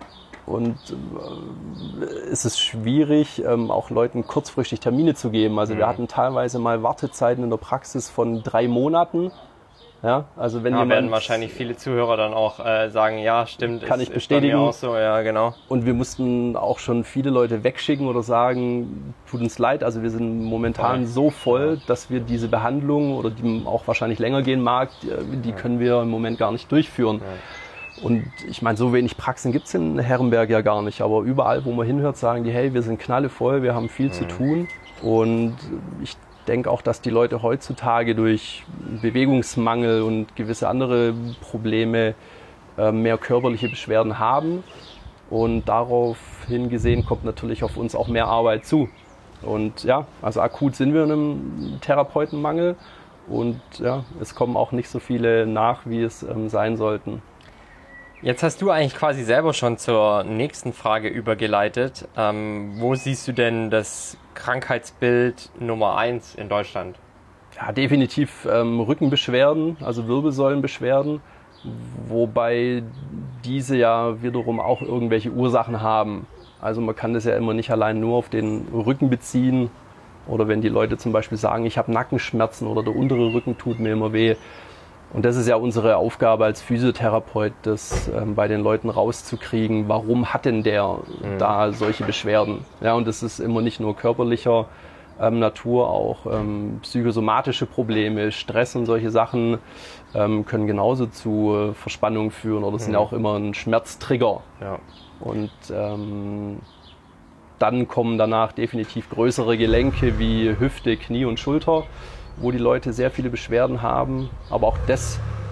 Und äh, es ist schwierig, ähm, auch Leuten kurzfristig Termine zu geben. Also mhm. wir hatten teilweise mal Wartezeiten in der Praxis von drei Monaten. Ja, also wenn ja, jemand, werden wahrscheinlich viele Zuhörer dann auch äh, sagen, ja, stimmt, kann ist, ich bestätigen. Ist bei mir auch so, ja, genau. Und wir mussten auch schon viele Leute wegschicken oder sagen, tut uns leid, also wir sind momentan ja. so voll, ja. dass wir diese Behandlung oder die auch wahrscheinlich länger gehen mag, die, die ja. können wir im Moment gar nicht durchführen. Ja. Und ich meine, so wenig Praxen gibt es in Herrenberg ja gar nicht, aber überall, wo man hinhört, sagen die, hey, wir sind knallevoll, wir haben viel mhm. zu tun. Und ich denke auch, dass die Leute heutzutage durch Bewegungsmangel und gewisse andere Probleme äh, mehr körperliche Beschwerden haben. Und darauf hingesehen kommt natürlich auf uns auch mehr Arbeit zu. Und ja, also akut sind wir in einem Therapeutenmangel und ja, es kommen auch nicht so viele nach, wie es ähm, sein sollten. Jetzt hast du eigentlich quasi selber schon zur nächsten Frage übergeleitet. Ähm, wo siehst du denn das Krankheitsbild Nummer eins in Deutschland? Ja, definitiv ähm, Rückenbeschwerden, also Wirbelsäulenbeschwerden, wobei diese ja wiederum auch irgendwelche Ursachen haben. Also man kann das ja immer nicht allein nur auf den Rücken beziehen oder wenn die Leute zum Beispiel sagen, ich habe Nackenschmerzen oder der untere Rücken tut mir immer weh. Und das ist ja unsere Aufgabe als Physiotherapeut, das ähm, bei den Leuten rauszukriegen, warum hat denn der mhm. da solche Beschwerden? Ja, und das ist immer nicht nur körperlicher ähm, Natur, auch ähm, psychosomatische Probleme, Stress und solche Sachen ähm, können genauso zu äh, Verspannungen führen oder sind ja mhm. auch immer ein Schmerztrigger. Ja. Und ähm, dann kommen danach definitiv größere Gelenke wie Hüfte, Knie und Schulter, wo die Leute sehr viele Beschwerden haben. Aber auch das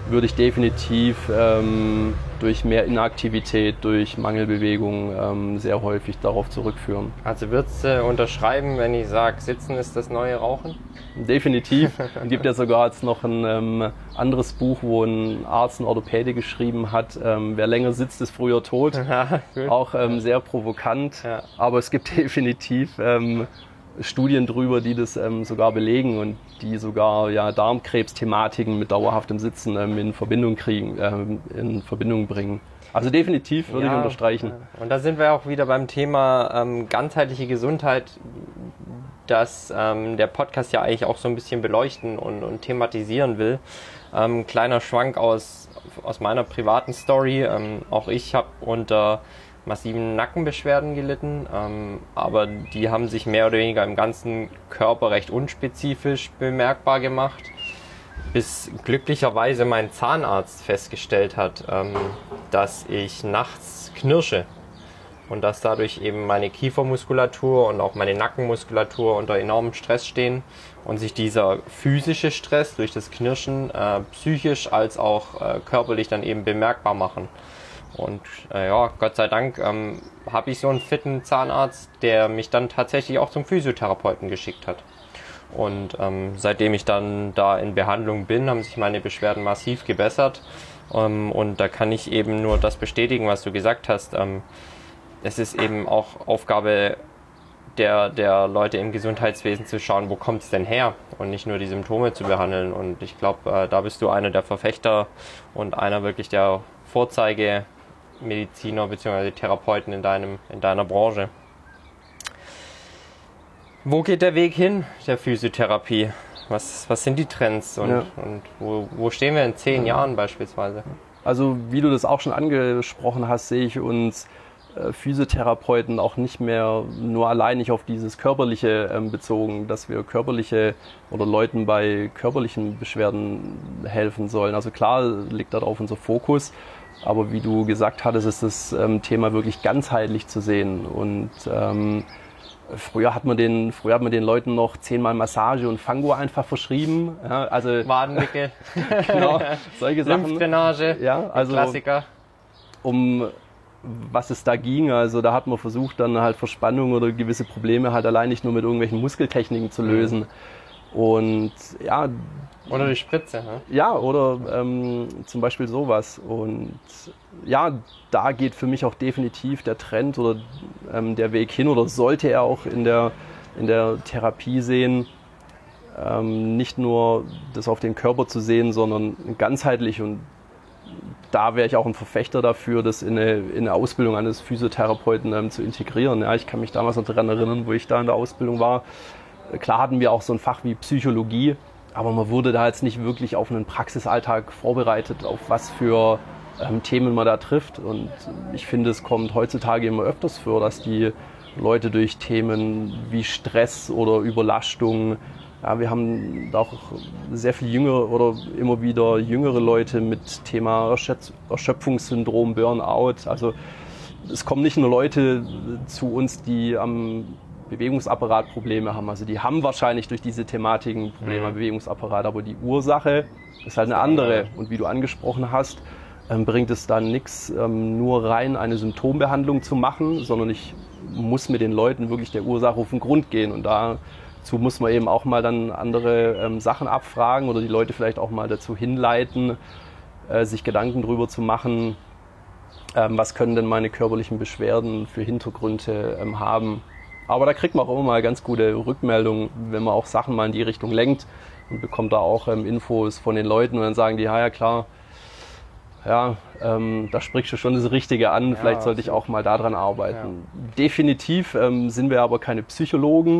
würde ich definitiv ähm, durch mehr Inaktivität, durch Mangelbewegung ähm, sehr häufig darauf zurückführen. Also würdest du unterschreiben, wenn ich sage, Sitzen ist das neue Rauchen? Definitiv. Es gibt ja sogar jetzt noch ein ähm, anderes Buch, wo ein Arzt, ein Orthopäde geschrieben hat, ähm, wer länger sitzt, ist früher tot. Ja, Auch ähm, sehr provokant. Ja. Aber es gibt definitiv ähm, Studien drüber, die das ähm, sogar belegen und die sogar ja, Darmkrebsthematiken mit dauerhaftem Sitzen ähm, in Verbindung kriegen, ähm, in Verbindung bringen. Also definitiv würde ja, ich unterstreichen. Und da sind wir auch wieder beim Thema ähm, ganzheitliche Gesundheit, dass ähm, der Podcast ja eigentlich auch so ein bisschen beleuchten und, und thematisieren will. Ähm, kleiner Schwank aus, aus meiner privaten Story. Ähm, auch ich habe unter massiven Nackenbeschwerden gelitten, ähm, aber die haben sich mehr oder weniger im ganzen Körper recht unspezifisch bemerkbar gemacht, bis glücklicherweise mein Zahnarzt festgestellt hat, ähm, dass ich nachts knirsche und dass dadurch eben meine Kiefermuskulatur und auch meine Nackenmuskulatur unter enormem Stress stehen und sich dieser physische Stress durch das Knirschen äh, psychisch als auch äh, körperlich dann eben bemerkbar machen. Und äh, ja, Gott sei Dank ähm, habe ich so einen fitten Zahnarzt, der mich dann tatsächlich auch zum Physiotherapeuten geschickt hat. Und ähm, seitdem ich dann da in Behandlung bin, haben sich meine Beschwerden massiv gebessert. Ähm, und da kann ich eben nur das bestätigen, was du gesagt hast. Ähm, es ist eben auch Aufgabe der, der Leute im Gesundheitswesen zu schauen, wo kommt es denn her und nicht nur die Symptome zu behandeln. Und ich glaube, äh, da bist du einer der Verfechter und einer wirklich der Vorzeige Mediziner bzw. Therapeuten in, deinem, in deiner Branche. Wo geht der Weg hin, der Physiotherapie? Was, was sind die Trends und, ja. und wo, wo stehen wir in zehn ja. Jahren beispielsweise? Also wie du das auch schon angesprochen hast, sehe ich uns äh, Physiotherapeuten auch nicht mehr nur alleinig auf dieses Körperliche ähm, bezogen, dass wir körperliche oder Leuten bei körperlichen Beschwerden helfen sollen. Also klar liegt darauf unser Fokus. Aber wie du gesagt hattest, ist das ähm, Thema wirklich ganzheitlich zu sehen. Und ähm, früher hat man den, früher hat man den Leuten noch zehnmal Massage und Fango einfach verschrieben. Ja, also Wadenwickel, genau, solche Sachen. Lymphdrainage, ja, also Klassiker. Um was es da ging, also da hat man versucht, dann halt Verspannung oder gewisse Probleme halt allein nicht nur mit irgendwelchen Muskeltechniken zu lösen. Mhm. Und ja. Oder die Spritze, ne? Ja, oder ähm, zum Beispiel sowas. Und ja, da geht für mich auch definitiv der Trend oder ähm, der Weg hin oder sollte er auch in der, in der Therapie sehen, ähm, nicht nur das auf den Körper zu sehen, sondern ganzheitlich. Und da wäre ich auch ein Verfechter dafür, das in eine, in eine Ausbildung eines Physiotherapeuten ähm, zu integrieren. Ja, ich kann mich damals noch daran erinnern, wo ich da in der Ausbildung war. Klar hatten wir auch so ein Fach wie Psychologie, aber man wurde da jetzt nicht wirklich auf einen Praxisalltag vorbereitet, auf was für ähm, Themen man da trifft. Und ich finde, es kommt heutzutage immer öfters vor, dass die Leute durch Themen wie Stress oder Überlastung, ja, wir haben da auch sehr viel jüngere oder immer wieder jüngere Leute mit Thema Erschöpfungssyndrom, Burnout. Also es kommen nicht nur Leute zu uns, die am Bewegungsapparat Probleme haben. Also die haben wahrscheinlich durch diese Thematiken Probleme am mhm. Bewegungsapparat, aber die Ursache ist halt eine andere. Und wie du angesprochen hast, ähm, bringt es dann nichts, ähm, nur rein eine Symptombehandlung zu machen, sondern ich muss mit den Leuten wirklich der Ursache auf den Grund gehen. Und dazu muss man eben auch mal dann andere ähm, Sachen abfragen oder die Leute vielleicht auch mal dazu hinleiten, äh, sich Gedanken drüber zu machen, ähm, was können denn meine körperlichen Beschwerden für Hintergründe ähm, haben. Aber da kriegt man auch immer mal ganz gute Rückmeldungen, wenn man auch Sachen mal in die Richtung lenkt und bekommt da auch ähm, Infos von den Leuten und dann sagen die, ja, ja klar, ja, ähm, da sprichst du schon das Richtige an, ja, vielleicht sollte ich auch mal daran arbeiten. Ja. Definitiv ähm, sind wir aber keine Psychologen.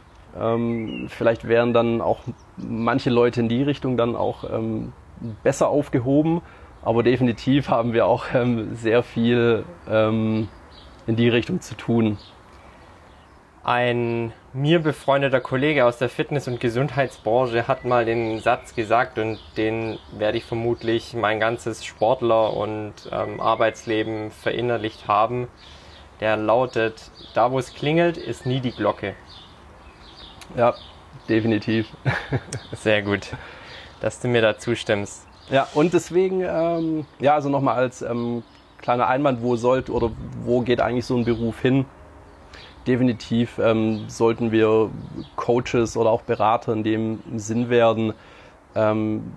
Ähm, vielleicht wären dann auch manche Leute in die Richtung dann auch ähm, besser aufgehoben, aber definitiv haben wir auch ähm, sehr viel ähm, in die Richtung zu tun. Ein mir befreundeter Kollege aus der Fitness- und Gesundheitsbranche hat mal den Satz gesagt und den werde ich vermutlich mein ganzes Sportler- und ähm, Arbeitsleben verinnerlicht haben. Der lautet, da wo es klingelt, ist nie die Glocke. Ja, definitiv. Sehr gut, dass du mir da zustimmst. Ja, und deswegen, ähm, ja, also nochmal als ähm, kleiner Einwand, wo sollte oder wo geht eigentlich so ein Beruf hin? Definitiv ähm, sollten wir Coaches oder auch Berater in dem Sinn werden. Ähm,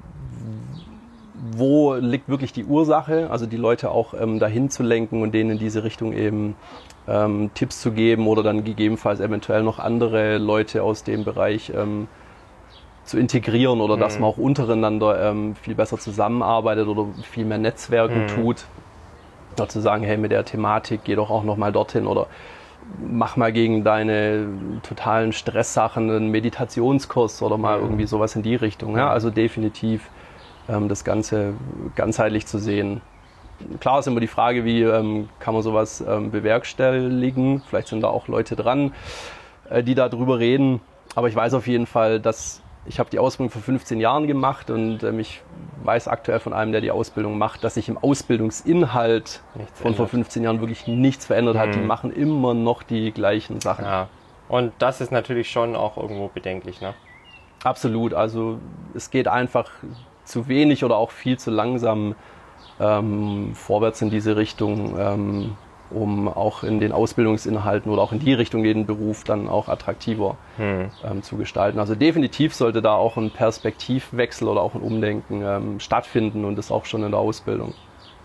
wo liegt wirklich die Ursache? Also die Leute auch ähm, dahin zu lenken und denen in diese Richtung eben ähm, Tipps zu geben oder dann gegebenenfalls eventuell noch andere Leute aus dem Bereich ähm, zu integrieren oder mhm. dass man auch untereinander ähm, viel besser zusammenarbeitet oder viel mehr Netzwerken mhm. tut. Oder zu sagen, hey, mit der Thematik geh doch auch nochmal dorthin oder mach mal gegen deine totalen Stresssachen einen Meditationskurs oder mal mhm. irgendwie sowas in die Richtung. Ja? Also definitiv ähm, das Ganze ganzheitlich zu sehen. Klar ist immer die Frage, wie ähm, kann man sowas ähm, bewerkstelligen. Vielleicht sind da auch Leute dran, äh, die da drüber reden. Aber ich weiß auf jeden Fall, dass ich habe die Ausbildung vor fünfzehn Jahren gemacht und ähm, ich weiß aktuell von einem, der die Ausbildung macht, dass sich im Ausbildungsinhalt nichts von ändert. Vor fünfzehn Jahren wirklich nichts verändert mhm. hat. Die machen immer noch die gleichen Sachen. Ja. Und das ist natürlich schon auch irgendwo bedenklich, ne? Absolut. Also es geht einfach zu wenig oder auch viel zu langsam ähm, vorwärts in diese Richtung, ähm, um auch in den Ausbildungsinhalten oder auch in die Richtung den Beruf dann auch attraktiver hm. ähm, zu gestalten. Also definitiv sollte da auch ein Perspektivwechsel oder auch ein Umdenken ähm, stattfinden und das auch schon in der Ausbildung.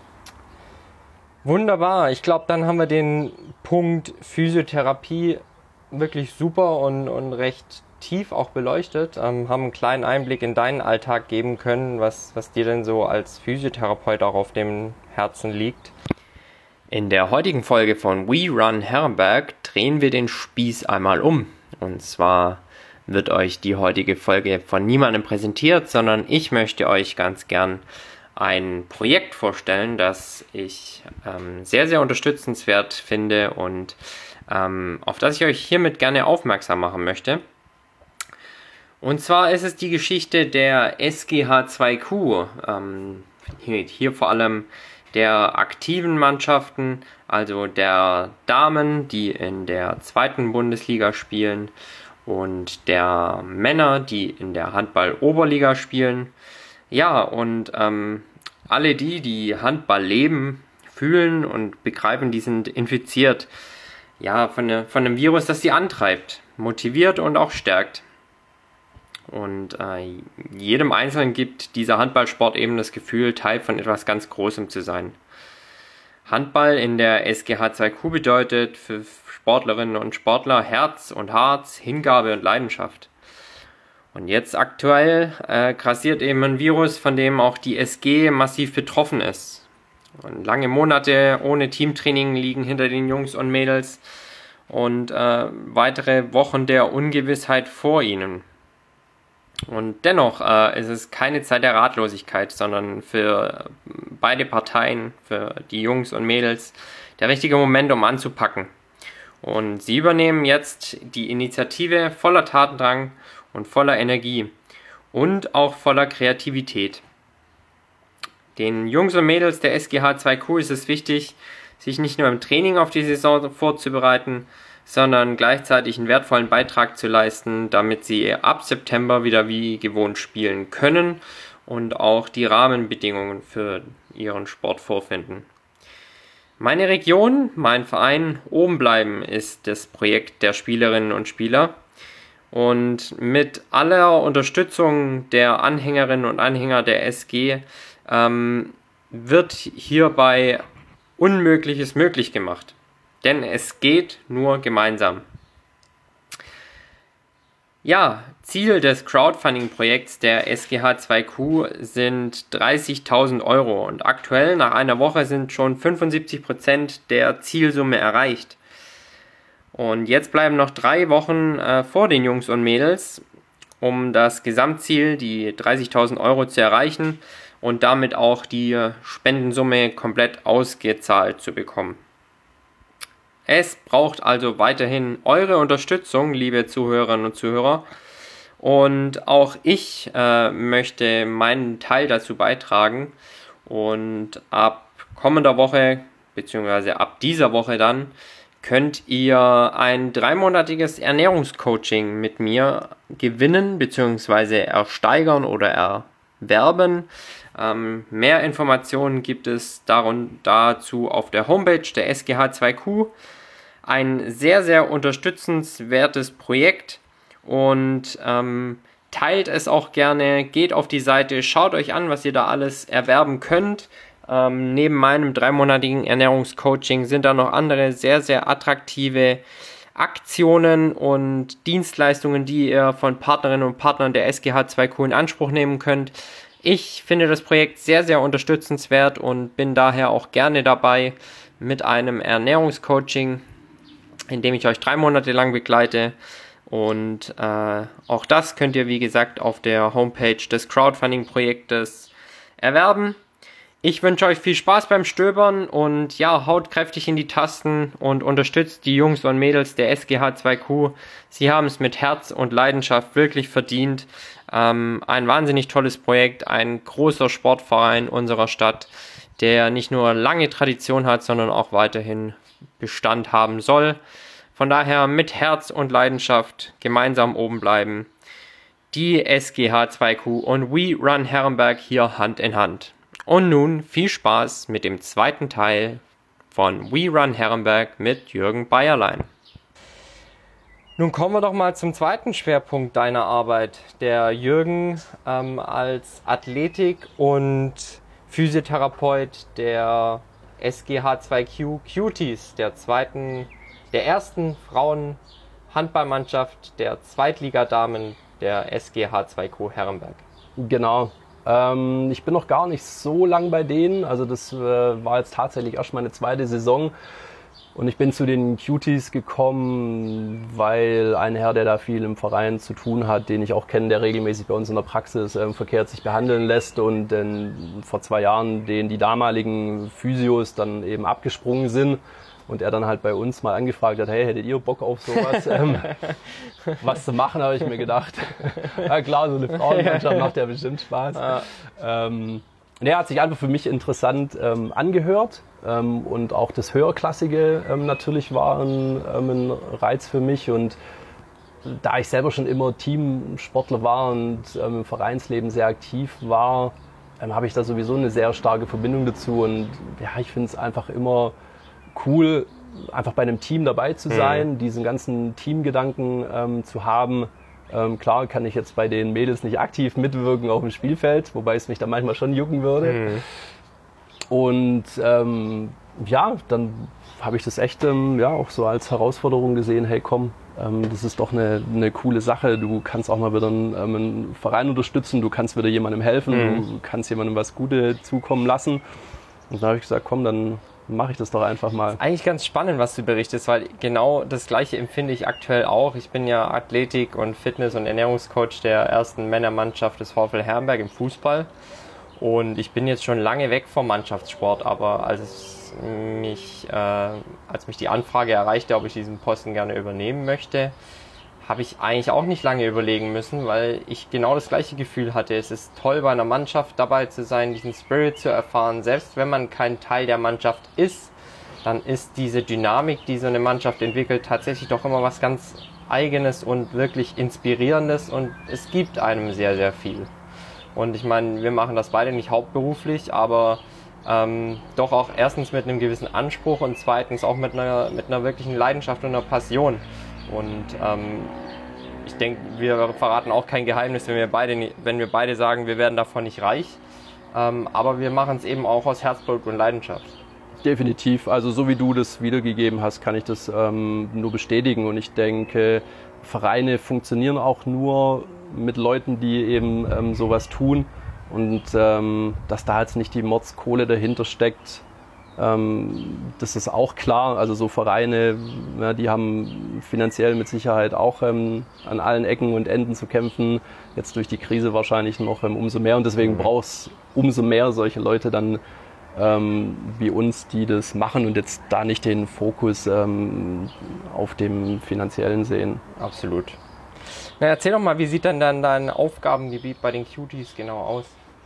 Wunderbar. Ich glaube, dann haben wir den Punkt Physiotherapie wirklich super und, und recht tief auch beleuchtet, ähm, haben einen kleinen Einblick in deinen Alltag geben können, was, was dir denn so als Physiotherapeut auch auf dem Herzen liegt. In der heutigen Folge von We Run Herrenberg drehen wir den Spieß einmal um. Und zwar wird euch die heutige Folge von niemandem präsentiert, sondern ich möchte euch ganz gern ein Projekt vorstellen, das ich ähm, sehr, sehr unterstützenswert finde und ähm, auf das ich euch hiermit gerne aufmerksam machen möchte. Und zwar ist es die Geschichte der S G H zwei Q. Ähm, hier, hier vor allem der aktiven Mannschaften, also der Damen, die in der zweiten Bundesliga spielen, und der Männer, die in der Handball-Oberliga spielen. Ja, und ähm, alle die, die Handball leben, fühlen und begreifen, die sind infiziert, ja, von, ne, von einem Virus, das sie antreibt, motiviert und auch stärkt. Und äh, jedem Einzelnen gibt dieser Handballsport eben das Gefühl, Teil von etwas ganz Großem zu sein. Handball in der S G H zwei Q bedeutet für Sportlerinnen und Sportler Herz und Harz, Hingabe und Leidenschaft. Und jetzt aktuell äh, grassiert eben ein Virus, von dem auch die S G massiv betroffen ist. Und lange Monate ohne Teamtraining liegen hinter den Jungs und Mädels und äh, weitere Wochen der Ungewissheit vor ihnen. Und dennoch äh, ist es keine Zeit der Ratlosigkeit, sondern für beide Parteien, für die Jungs und Mädels, der richtige Moment, um anzupacken. Und sie übernehmen jetzt die Initiative voller Tatendrang und voller Energie und auch voller Kreativität. Den Jungs und Mädels der S G H zwei Q ist es wichtig, sich nicht nur im Training auf die Saison vorzubereiten, sondern gleichzeitig einen wertvollen Beitrag zu leisten, damit sie ab September wieder wie gewohnt spielen können und auch die Rahmenbedingungen für ihren Sport vorfinden. Meine Region, mein Verein Oben bleiben ist das Projekt der Spielerinnen und Spieler. Und mit aller Unterstützung der Anhängerinnen und Anhänger der S G ähm, wird hierbei Unmögliches möglich gemacht. Denn es geht nur gemeinsam. Ja, Ziel des Crowdfunding-Projekts der S G H zwei Q sind dreißigtausend Euro und aktuell nach einer Woche sind schon fünfundsiebzig Prozent der Zielsumme erreicht. Und jetzt bleiben noch drei Wochen äh, vor den Jungs und Mädels, um das Gesamtziel, die dreißigtausend Euro, zu erreichen und damit auch die Spendensumme komplett ausgezahlt zu bekommen. Es braucht also weiterhin eure Unterstützung, liebe Zuhörerinnen und Zuhörer. Und auch ich äh, möchte meinen Teil dazu beitragen. Und ab kommender Woche, beziehungsweise ab dieser Woche dann, könnt ihr ein dreimonatiges Ernährungscoaching mit mir gewinnen, beziehungsweise ersteigern oder erwerben. Ähm, mehr Informationen gibt es darun, dazu auf der Homepage der S G H zwei Q. Ein sehr, sehr unterstützenswertes Projekt und ähm, teilt es auch gerne, geht auf die Seite, schaut euch an, was ihr da alles erwerben könnt. Ähm, neben meinem dreimonatigen Ernährungscoaching sind da noch andere sehr, sehr attraktive Aktionen und Dienstleistungen, die ihr von Partnerinnen und Partnern der S G H zwei Q in Anspruch nehmen könnt. Ich finde das Projekt sehr, sehr unterstützenswert und bin daher auch gerne dabei mit einem Ernährungscoaching, in dem ich euch drei Monate lang begleite. Und äh, auch das könnt ihr, wie gesagt, auf der Homepage des Crowdfunding-Projektes erwerben. Ich wünsche euch viel Spaß beim Stöbern und ja, haut kräftig in die Tasten und unterstützt die Jungs und Mädels der S G H zwei Q. Sie haben es mit Herz und Leidenschaft wirklich verdient. Ähm, ein wahnsinnig tolles Projekt, ein großer Sportverein unserer Stadt, der nicht nur lange Tradition hat, sondern auch weiterhin Bestand haben soll. Von daher mit Herz und Leidenschaft gemeinsam oben bleiben. Die S G H zwei Q und We Run Herrenberg hier Hand in Hand. Und nun viel Spaß mit dem zweiten Teil von We Run Herrenberg mit Jürgen Bayerlein. Nun kommen wir doch mal zum zweiten Schwerpunkt deiner Arbeit. Der Jürgen ähm, als Athletik- und Physiotherapeut der S G H zwei Q Cuties, der zweiten, der ersten Frauen-Handballmannschaft der Zweitligadamen der S G H zwei Q Herrenberg. Genau. Ähm, ich bin noch gar nicht so lang bei denen, also das äh, war jetzt tatsächlich erst meine zweite Saison. Und ich bin zu den Cuties gekommen, weil ein Herr, der da viel im Verein zu tun hat, den ich auch kenne, der regelmäßig bei uns in der Praxis ähm, verkehrt sich behandeln lässt und äh, vor zwei Jahren den die damaligen Physios dann eben abgesprungen sind und er dann halt bei uns mal angefragt hat, hey, hättet ihr Bock auf sowas, ähm, was zu machen, habe ich mir gedacht. Ja klar, so eine Frauenmannschaft macht ja bestimmt Spaß. Ja. Ähm, der hat sich einfach für mich interessant ähm, angehört. Ähm, und auch das Höherklassige ähm, natürlich war ein, ähm, ein Reiz für mich und da ich selber schon immer Teamsportler war und ähm, im Vereinsleben sehr aktiv war, ähm, habe ich da sowieso eine sehr starke Verbindung dazu und ja, ich finde es einfach immer cool, einfach bei einem Team dabei zu sein, mhm. diesen ganzen Teamgedanken ähm, zu haben. Ähm, klar kann ich jetzt bei den Mädels nicht aktiv mitwirken auf dem Spielfeld, wobei es mich da manchmal schon jucken würde. Mhm. Und ähm, ja, dann habe ich das echt ähm, ja, auch so als Herausforderung gesehen, hey komm, ähm, das ist doch eine, eine coole Sache, du kannst auch mal wieder einen, ähm, einen Verein unterstützen, du kannst wieder jemandem helfen, mhm. du kannst jemandem was Gutes zukommen lassen. Und dann habe ich gesagt, komm, dann mache ich das doch einfach mal. Eigentlich ganz spannend, was du berichtest, weil genau das Gleiche empfinde ich aktuell auch. Ich bin ja Athletik- und Fitness- und Ernährungscoach der ersten Männermannschaft des VfL Herrenberg im Fußball. Und ich bin jetzt schon lange weg vom Mannschaftssport, aber als mich, äh, als mich die Anfrage erreichte, ob ich diesen Posten gerne übernehmen möchte, habe ich eigentlich auch nicht lange überlegen müssen, weil ich genau das gleiche Gefühl hatte. Es ist toll, bei einer Mannschaft dabei zu sein, diesen Spirit zu erfahren. Selbst wenn man kein Teil der Mannschaft ist, dann ist diese Dynamik, die so eine Mannschaft entwickelt, tatsächlich doch immer was ganz Eigenes und wirklich Inspirierendes und es gibt einem sehr, sehr viel. Und ich meine, wir machen das beide nicht hauptberuflich, aber ähm, doch auch erstens mit einem gewissen Anspruch und zweitens auch mit einer, mit einer wirklichen Leidenschaft und einer Passion. Und ähm, ich denke, wir verraten auch kein Geheimnis, wenn wir beide, wenn wir beide sagen, wir werden davon nicht reich. Ähm, aber wir machen es eben auch aus Herzblut und Leidenschaft. Definitiv. Also so wie du das wiedergegeben hast, kann ich das ähm, nur bestätigen. Und ich denke, Vereine funktionieren auch nur mit Leuten, die eben ähm, sowas tun. Und ähm, dass da jetzt nicht die Mordskohle dahinter steckt, ähm, das ist auch klar. Also so Vereine, ja, die haben finanziell mit Sicherheit auch ähm, an allen Ecken und Enden zu kämpfen. Jetzt durch die Krise wahrscheinlich noch ähm, umso mehr. Und deswegen braucht es umso mehr solche Leute dann ähm, wie uns, die das machen und jetzt da nicht den Fokus ähm, auf dem Finanziellen sehen. Absolut. Na, erzähl doch mal, wie sieht denn dann dein Aufgabengebiet bei den Cuties genau aus?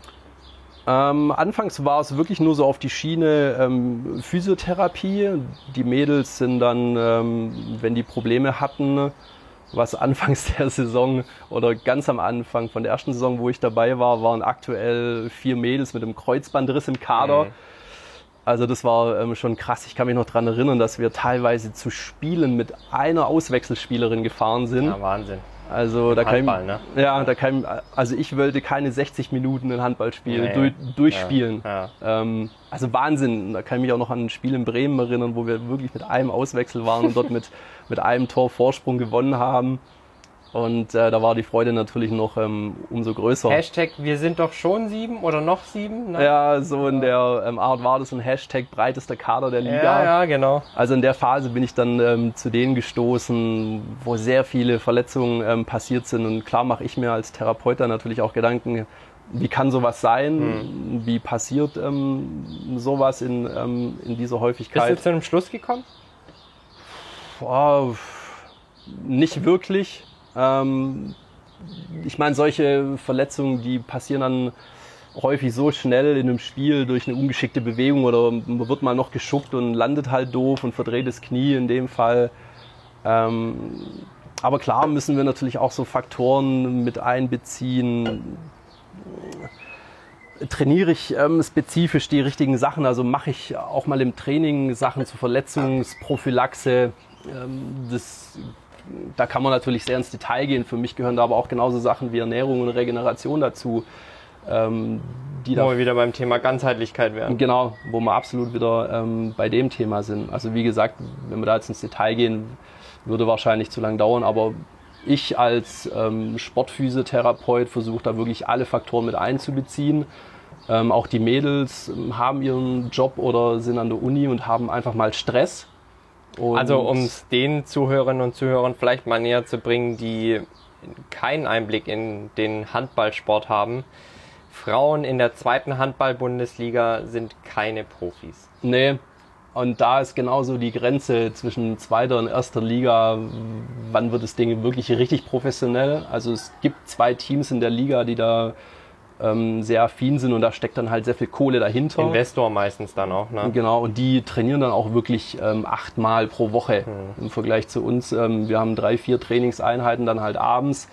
Ähm, anfangs war es wirklich nur so auf die Schiene ähm, Physiotherapie. Die Mädels sind dann, ähm, wenn die Probleme hatten, was anfangs der Saison oder ganz am Anfang von der ersten Saison, wo ich dabei war, waren aktuell vier Mädels mit einem Kreuzbandriss im Kader. Mhm. Also das war ähm, schon krass. Ich kann mich noch daran erinnern, dass wir teilweise zu Spielen mit einer Auswechselspielerin gefahren sind. Ja, Wahnsinn. Also da Handball, kann, ne? Ja, da kann, also ich wollte keine sechzig Minuten ein Handballspiel Nee. durch, durchspielen. Ja, ja. Ähm, also Wahnsinn. Da kann ich mich auch noch an ein Spiel in Bremen erinnern, wo wir wirklich mit einem Auswechsel waren und dort mit, mit einem Tor Vorsprung gewonnen haben. Und äh, da war die Freude natürlich noch ähm, umso größer. Hashtag wir sind doch schon sieben oder noch sieben? Ne? Ja, so in der ähm, Art war das ein Hashtag breitester Kader der Liga. Ja, ja, genau. Also in der Phase bin ich dann ähm, zu denen gestoßen, wo sehr viele Verletzungen ähm, passiert sind. Und klar mache ich mir als Therapeut dann natürlich auch Gedanken, wie kann sowas sein? Hm. Wie passiert ähm, sowas in, ähm, in dieser Häufigkeit? Bist du zu einem Schluss gekommen? Boah, nicht wirklich. Ähm, ich meine, solche Verletzungen, die passieren dann häufig so schnell in einem Spiel durch eine ungeschickte Bewegung oder man wird mal noch geschuckt und landet halt doof und verdreht das Knie in dem Fall. Ähm, aber klar müssen wir natürlich auch so Faktoren mit einbeziehen. Trainiere ich ähm, spezifisch die richtigen Sachen? Also mache ich auch mal im Training Sachen zur Verletzungsprophylaxe? Ähm, das Da kann man natürlich sehr ins Detail gehen. Für mich gehören da aber auch genauso Sachen wie Ernährung und Regeneration dazu. Ähm, die wo da wir wieder beim Thema Ganzheitlichkeit wären. Genau, wo wir absolut wieder ähm, bei dem Thema sind. Also wie gesagt, wenn wir da jetzt ins Detail gehen, würde wahrscheinlich zu lang dauern. Aber ich als ähm, Sportphysiotherapeut versuche da wirklich alle Faktoren mit einzubeziehen. Ähm, auch die Mädels haben ihren Job oder sind an der Uni und haben einfach mal Stress. Und also um es den Zuhörerinnen und Zuhörern vielleicht mal näher zu bringen, die keinen Einblick in den Handballsport haben. Frauen in der zweiten Handball-Bundesliga sind keine Profis. Nee, und da ist genauso die Grenze zwischen zweiter und erster Liga. Wann wird das Ding wirklich richtig professionell? Also es gibt zwei Teams in der Liga, die da ähm, sehr affin sind und da steckt dann halt sehr viel Kohle dahinter. Investor meistens dann auch, ne? Genau, und die trainieren dann auch wirklich ähm, achtmal pro Woche hm. im Vergleich zu uns. Ähm, wir haben drei, vier Trainingseinheiten dann halt abends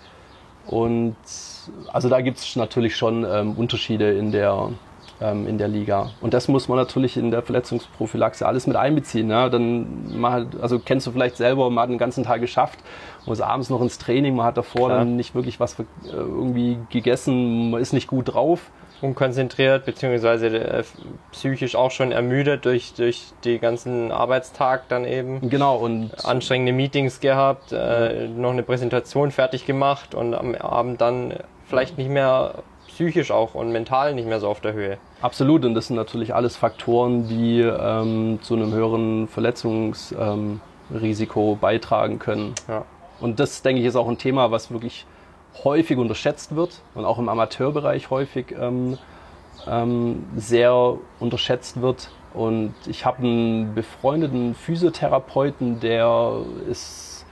und also da gibt es natürlich schon ähm, Unterschiede in der, ähm, in der Liga. Und das muss man natürlich in der Verletzungsprophylaxe alles mit einbeziehen. Ja? Dann man hat, also kennst du vielleicht selber, man hat den ganzen Tag geschafft, muss abends noch ins Training, man hat davor Klar. dann nicht wirklich was für, äh, irgendwie gegessen, man ist nicht gut drauf. Unkonzentriert, beziehungsweise äh, psychisch auch schon ermüdet durch, durch den ganzen Arbeitstag dann eben. Genau. Und anstrengende Meetings gehabt, äh, noch eine Präsentation fertig gemacht und am Abend dann vielleicht nicht mehr psychisch auch und mental nicht mehr so auf der Höhe. Absolut, und das sind natürlich alles Faktoren, die ähm, zu einem höheren Verletzungsrisiko ähm, beitragen können. Ja. Und das, denke ich, ist auch ein Thema, was wirklich häufig unterschätzt wird und auch im Amateurbereich häufig ähm, ähm, sehr unterschätzt wird. Und ich habe einen befreundeten Physiotherapeuten, der ist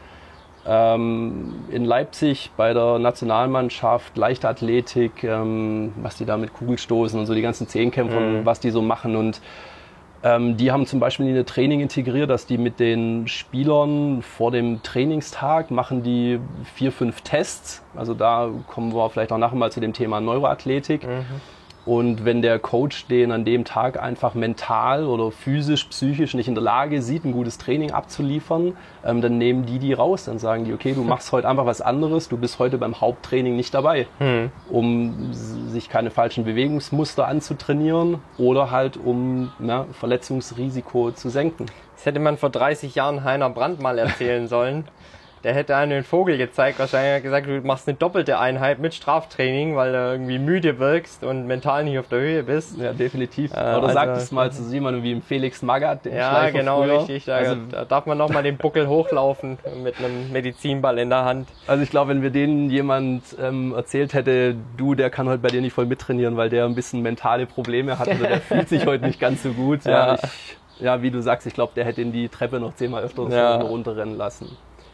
ähm, in Leipzig bei der Nationalmannschaft Leichtathletik, ähm, was die da mit Kugelstoßen und so die ganzen Zehnkämpfer, mhm. was die so machen. Und Ähm, die haben zum Beispiel in ihr Training integriert, dass die mit den Spielern vor dem Trainingstag machen die vier, fünf Tests. Also da kommen wir vielleicht auch nachher mal zu dem Thema Neuroathletik. Mhm. Und wenn der Coach den an dem Tag einfach mental oder physisch, psychisch nicht in der Lage sieht, ein gutes Training abzuliefern, ähm, dann nehmen die die raus. Dann sagen die, okay, du machst heute einfach was anderes, du bist heute beim Haupttraining nicht dabei, mhm. um sich keine falschen Bewegungsmuster anzutrainieren oder halt um na, Verletzungsrisiko zu senken. Das hätte man vor dreißig Jahren Heiner Brandt mal erzählen sollen. Der hätte einem den Vogel gezeigt, wahrscheinlich hat gesagt, du machst eine doppelte Einheit mit Straftraining, weil du irgendwie müde wirkst und mental nicht auf der Höhe bist. Ja, definitiv. Äh, Oder also, sag das mal zu jemandem wie im Felix Magath, dem Ja, Schleifer genau, früher. richtig. Da, also, da darf man nochmal den Buckel hochlaufen mit einem Medizinball in der Hand. Also ich glaube, wenn wir denen jemand ähm, erzählt hätte, du, der kann heute bei dir nicht voll mittrainieren, weil der ein bisschen mentale Probleme hat oder der fühlt sich heute nicht ganz so gut. Ja, Ja. ich, ja wie du sagst, ich glaube, der hätte ihn die Treppe noch zehnmal öfter Ja. runterrennen lassen.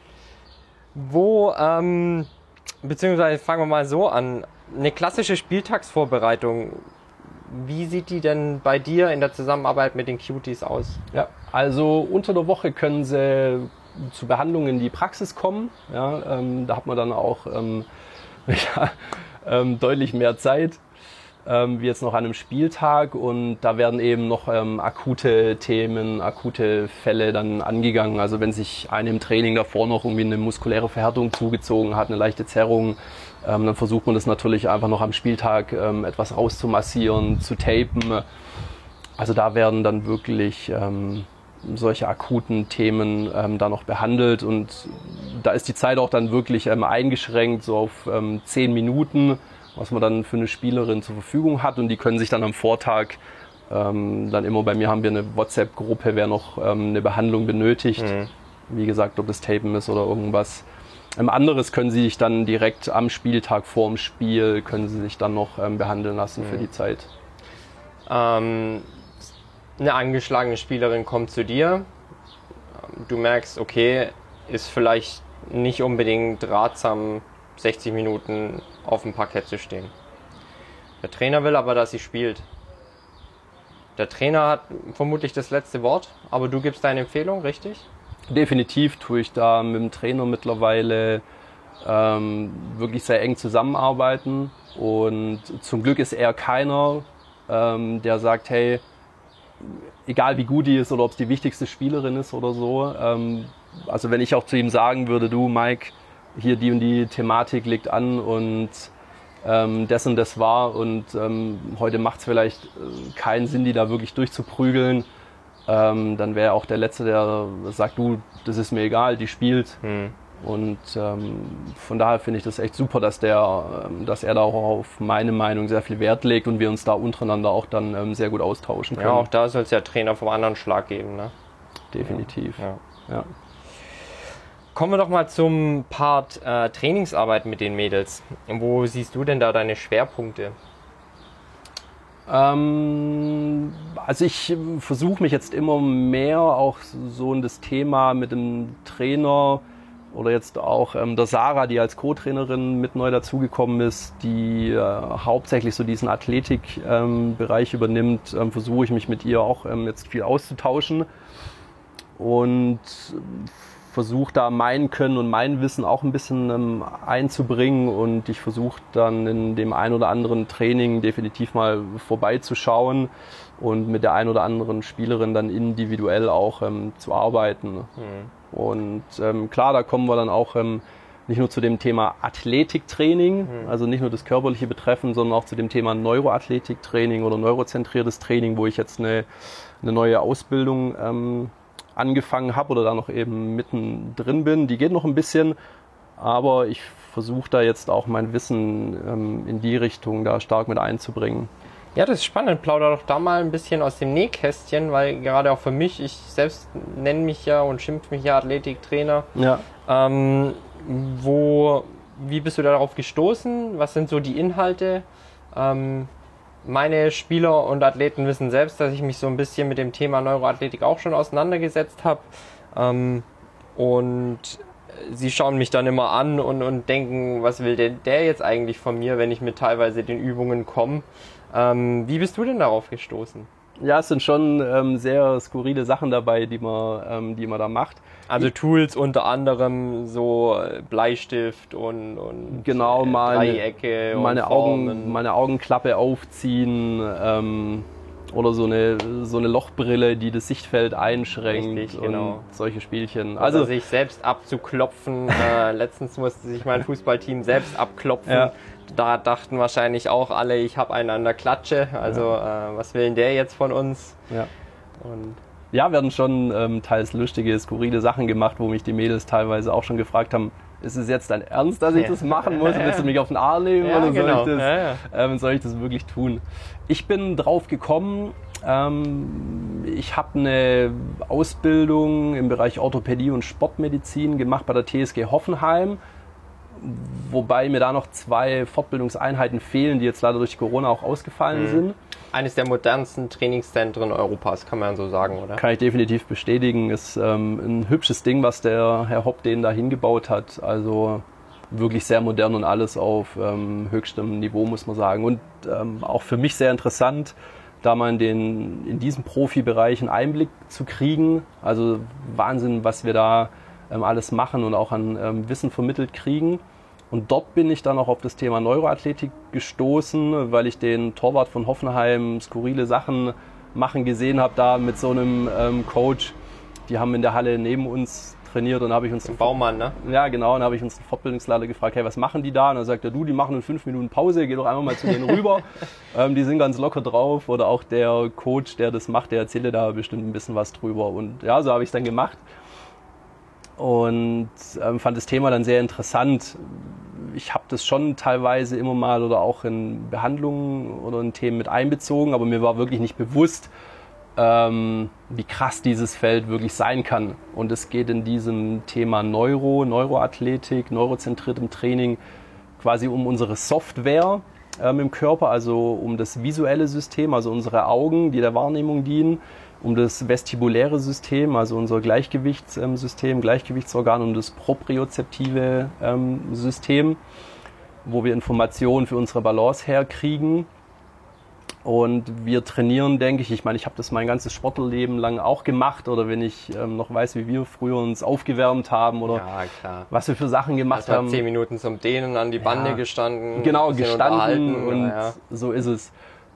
Wo, ähm, beziehungsweise fangen wir mal so an, eine klassische Spieltagsvorbereitung, wie sieht die denn bei dir in der Zusammenarbeit mit den Cuties aus? Ja, also unter der Woche können sie zu Behandlungen in die Praxis kommen. Ja, ähm, da hat man dann auch ähm, ja, ähm, deutlich mehr Zeit ähm, wie jetzt noch an einem Spieltag, und da werden eben noch ähm, akute Themen, akute Fälle dann angegangen. Also wenn sich einem im Training davor noch irgendwie eine muskuläre Verhärtung zugezogen hat, eine leichte Zerrung, ähm, dann versucht man das natürlich einfach noch am Spieltag ähm, etwas rauszumassieren, zu tapen. Also da werden dann wirklich ähm, solche akuten Themen ähm, da noch behandelt, und da ist die Zeit auch dann wirklich ähm, eingeschränkt, so auf ähm, zehn Minuten, was man dann für eine Spielerin zur Verfügung hat, und die können sich dann am Vortag ähm, dann immer, bei mir haben wir eine WhatsApp-Gruppe, wer noch ähm, eine Behandlung benötigt, mhm. wie gesagt, ob das Tapen ist oder irgendwas ähm, anderes, können sie sich dann direkt am Spieltag vor dem Spiel, können sie sich dann noch ähm, behandeln lassen mhm. für die Zeit. Ähm, eine angeschlagene Spielerin kommt zu dir, du merkst, okay, ist vielleicht nicht unbedingt ratsam, sechzig Minuten auf dem Parkett zu stehen. Der Trainer will aber, dass sie spielt. Der Trainer hat vermutlich das letzte Wort, aber du gibst deine Empfehlung, richtig? Definitiv tue ich da mit dem Trainer mittlerweile ähm, wirklich sehr eng zusammenarbeiten, und zum Glück ist er keiner, ähm, der sagt, hey, egal wie gut die ist oder ob es die wichtigste Spielerin ist oder so. Ähm, also wenn ich auch zu ihm sagen würde, du Mike, hier die und die Thematik liegt an und ähm, das und das war, und ähm, heute macht es vielleicht äh, keinen Sinn, die da wirklich durchzuprügeln, ähm, dann wäre auch der Letzte, der sagt, du, das ist mir egal, die spielt. Hm. Und ähm, von daher finde ich das echt super, dass, der, ähm, dass er da auch auf meine Meinung sehr viel Wert legt und wir uns da untereinander auch dann ähm, sehr gut austauschen können. Ja, auch da soll es ja Trainer vom anderen Schlag geben, ne? Definitiv. Ja. Ja. Kommen wir doch mal zum Part äh, Trainingsarbeit mit den Mädels. Wo siehst du denn da deine Schwerpunkte? Ähm, also ich versuche mich jetzt immer mehr auch so in das Thema mit dem Trainer oder jetzt auch ähm, der Sarah, die als Co-Trainerin mit neu dazugekommen ist, die äh, hauptsächlich so diesen Athletikbereich ähm, übernimmt, ähm, versuche ich mich mit ihr auch ähm, jetzt viel auszutauschen und versuche da mein Können und mein Wissen auch ein bisschen ähm, einzubringen, und ich versuche dann in dem ein oder anderen Training definitiv mal vorbeizuschauen und mit der ein oder anderen Spielerin dann individuell auch ähm, zu arbeiten. Mhm. Und ähm, klar, da kommen wir dann auch ähm, nicht nur zu dem Thema Athletiktraining, mhm. also nicht nur das Körperliche betreffen, sondern auch zu dem Thema Neuroathletiktraining oder neurozentriertes Training, wo ich jetzt eine, eine neue Ausbildung ähm, angefangen habe oder da noch eben mittendrin bin. Die geht noch ein bisschen, aber ich versuche da jetzt auch mein Wissen ähm, in die Richtung da stark mit einzubringen. Ja, das ist spannend. Plauder doch da mal ein bisschen aus dem Nähkästchen, weil gerade auch für mich, ich selbst nenne mich ja und schimpfe mich ja Athletiktrainer. Ja. Ähm, wo, wie bist du darauf gestoßen? Was sind so die Inhalte? Ähm, Meine Spieler und Athleten wissen selbst, dass ich mich so ein bisschen mit dem Thema Neuroathletik auch schon auseinandergesetzt habe. Ähm, und sie schauen mich dann immer an und, und denken, was will denn der jetzt eigentlich von mir, wenn ich mit teilweise den Übungen komme. Ähm, wie bist du denn darauf gestoßen? Ja, es sind schon ähm, sehr skurrile Sachen dabei, die man, ähm, die man da macht. Also Tools unter anderem so Bleistift und, und genau, äh, mal Dreiecke eine, meine, und Formen. Augen, meine Augenklappe aufziehen ähm, oder so eine, so eine Lochbrille, die das Sichtfeld einschränkt. Richtig, genau. Und solche Spielchen. Also, also sich selbst abzuklopfen. äh, letztens musste sich mein Fußballteam selbst abklopfen. Ja. Da dachten wahrscheinlich auch alle, ich habe einen an der Klatsche. Also ja. äh, was will denn der jetzt von uns? Ja. Und ja, werden schon ähm, teils lustige, skurrile Sachen gemacht, wo mich die Mädels teilweise auch schon gefragt haben, ist es jetzt dein Ernst, dass ich ja. das machen muss? Willst du mich auf den Arm nehmen ja, oder genau. soll, ich das, ja, ja. ähm, soll ich das wirklich tun? Ich bin drauf gekommen, ähm, ich habe eine Ausbildung im Bereich Orthopädie und Sportmedizin gemacht bei der T S G Hoffenheim, wobei mir da noch zwei Fortbildungseinheiten fehlen, die jetzt leider durch Corona auch ausgefallen mhm. sind. Eines der modernsten Trainingszentren Europas, kann man so sagen, oder? Kann ich definitiv bestätigen. Ist ähm, ein hübsches Ding, was der Herr Hopp den da hingebaut hat. Also wirklich sehr modern und alles auf ähm, höchstem Niveau, muss man sagen. Und ähm, auch für mich sehr interessant, da mal in, den, in diesem Profibereich einen Einblick zu kriegen. Also Wahnsinn, was wir da ähm, alles machen und auch an ähm, Wissen vermittelt kriegen. Und dort bin ich dann auch auf das Thema Neuroathletik gestoßen, weil ich den Torwart von Hoffenheim skurrile Sachen machen gesehen habe, da mit so einem ähm, Coach. Die haben in der Halle neben uns trainiert und habe ich uns... Den Baumann, ne? Ja, genau. Und habe ich uns einen Fortbildungsleiter gefragt, hey, was machen die da? Und dann sagt er, du, die machen in fünf Minuten Pause, geh doch einfach mal zu denen rüber. ähm, die sind ganz locker drauf. Oder auch der Coach, der das macht, der erzählte da bestimmt ein bisschen was drüber. Und ja, so habe ich es dann gemacht. Und ähm, fand das Thema dann sehr interessant. Ich habe das schon teilweise immer mal oder auch in Behandlungen oder in Themen mit einbezogen, aber mir war wirklich nicht bewusst, ähm, wie krass dieses Feld wirklich sein kann. Und es geht in diesem Thema Neuro, Neuroathletik, neurozentriertem Training quasi um unsere Software ähm, im Körper, also um das visuelle System, also unsere Augen, die der Wahrnehmung dienen, um das vestibuläre System, also unser Gleichgewichtssystem, Gleichgewichtsorgan und das propriozeptive ähm, System, wo wir Informationen für unsere Balance herkriegen. Und wir trainieren, denke ich, ich meine, ich habe das mein ganzes Sportlerleben lang auch gemacht, oder wenn ich ähm, noch weiß, wie wir früher uns aufgewärmt haben oder ja, klar. was wir für Sachen gemacht also haben. Zehn Minuten zum Dehnen an die Bande ja, gestanden. Genau, gestanden und ja. so ist es.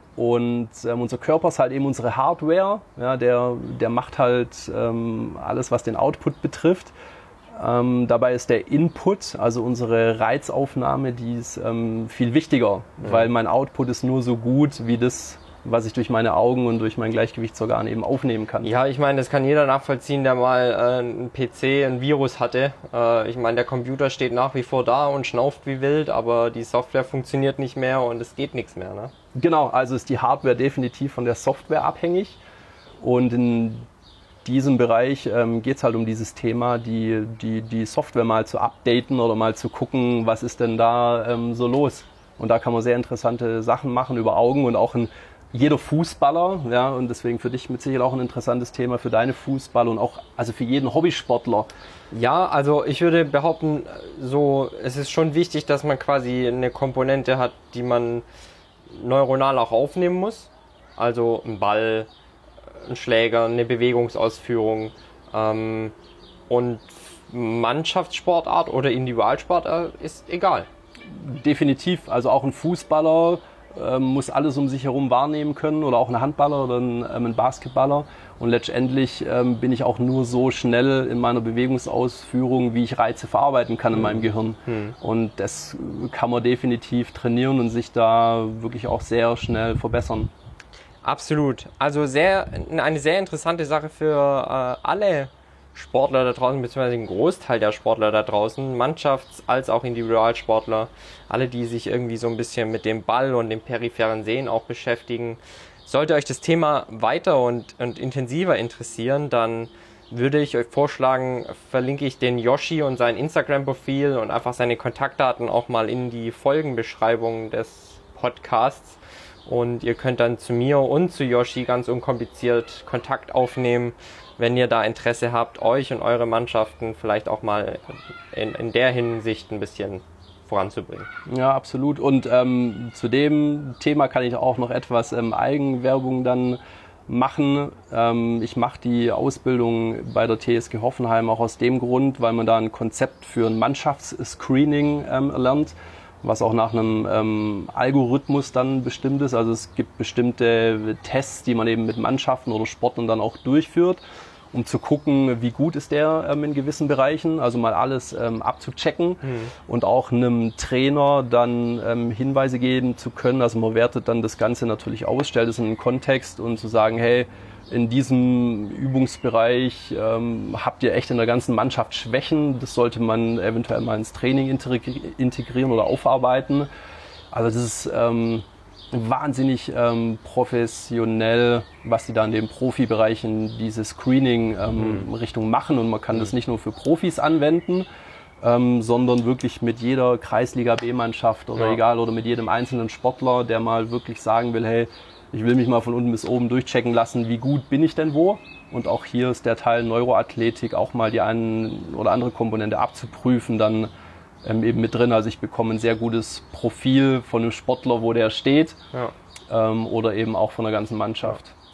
Und ähm, unser Körper ist halt eben unsere Hardware, ja, der, der macht halt ähm, alles, was den Output betrifft. Ähm, dabei ist der Input, also unsere Reizaufnahme, die ist ähm, viel wichtiger, ja. Weil mein Output ist nur so gut wie das, was ich durch meine Augen und durch mein Gleichgewichtsorgan eben aufnehmen kann. Ja, ich meine, das kann jeder nachvollziehen, der mal äh, einen P C, ein Virus hatte. Äh, ich meine, der Computer steht nach wie vor da und schnauft wie wild, aber die Software funktioniert nicht mehr und es geht nichts mehr, ne? Genau, also ist die Hardware definitiv von der Software abhängig. Und in diesem Bereich ähm, geht es halt um dieses Thema, die, die, die Software mal zu updaten oder mal zu gucken, was ist denn da ähm, so los. Und da kann man sehr interessante Sachen machen über Augen und auch ein jeder Fußballer, ja, und deswegen für dich mit Sicherheit auch ein interessantes Thema, für deine Fußballer und auch also für jeden Hobbysportler. Ja, also ich würde behaupten, so es ist schon wichtig, dass man quasi eine Komponente hat, die man neuronal auch aufnehmen muss. Also ein Ball, ein Schläger, eine Bewegungsausführung ähm, und Mannschaftssportart oder Individualsportart ist egal. Definitiv, also auch ein Fußballer ähm, muss alles um sich herum wahrnehmen können oder auch ein Handballer oder ein, ähm, ein Basketballer und letztendlich ähm, bin ich auch nur so schnell in meiner Bewegungsausführung, wie ich Reize verarbeiten kann in mhm. meinem Gehirn mhm. und das kann man definitiv trainieren und sich da wirklich auch sehr schnell verbessern. Absolut, also sehr, eine sehr interessante Sache für äh, alle Sportler da draußen, beziehungsweise ein Großteil der Sportler da draußen, Mannschafts- als auch Individualsportler, alle, die sich irgendwie so ein bisschen mit dem Ball und dem peripheren Sehen auch beschäftigen. Sollte euch das Thema weiter und, und intensiver interessieren, dann würde ich euch vorschlagen, verlinke ich den Yoshi und sein Instagram-Profil und einfach seine Kontaktdaten auch mal in die Folgenbeschreibung des Podcasts. Und ihr könnt dann zu mir und zu Yoshi ganz unkompliziert Kontakt aufnehmen, wenn ihr da Interesse habt, euch und eure Mannschaften vielleicht auch mal in, in der Hinsicht ein bisschen voranzubringen. Ja, absolut. Und ähm, zu dem Thema kann ich auch noch etwas ähm, Eigenwerbung dann machen. Ähm, ich mache die Ausbildung bei der T S G Hoffenheim auch aus dem Grund, weil man da ein Konzept für ein Mannschaftsscreening ähm, lernt, was auch nach einem ähm, Algorithmus dann bestimmt ist. Also es gibt bestimmte Tests, die man eben mit Mannschaften oder Sportlern dann auch durchführt, um zu gucken, wie gut ist der ähm, in gewissen Bereichen, also mal alles ähm, abzuchecken mhm. und auch einem Trainer dann ähm, Hinweise geben zu können. Also man wertet dann das Ganze natürlich aus, stellt es in einen Kontext und zu sagen, hey, in diesem Übungsbereich ähm, habt ihr echt in der ganzen Mannschaft Schwächen. Das sollte man eventuell mal ins Training integrieren oder aufarbeiten. Also das ist ähm, wahnsinnig ähm, professionell, was die da in den Profibereichen diese Screening ähm, mhm. Richtung machen. Und man kann mhm. das nicht nur für Profis anwenden, ähm, sondern wirklich mit jeder Kreisliga-B-Mannschaft oder ja. egal oder mit jedem einzelnen Sportler, der mal wirklich sagen will, hey, ich will mich mal von unten bis oben durchchecken lassen, wie gut bin ich denn wo? Und auch hier ist der Teil Neuroathletik auch mal die eine oder andere Komponente abzuprüfen, dann ähm, eben mit drin. Also ich bekomme ein sehr gutes Profil von einem Sportler, wo der steht ja. ähm, oder eben auch von der ganzen Mannschaft.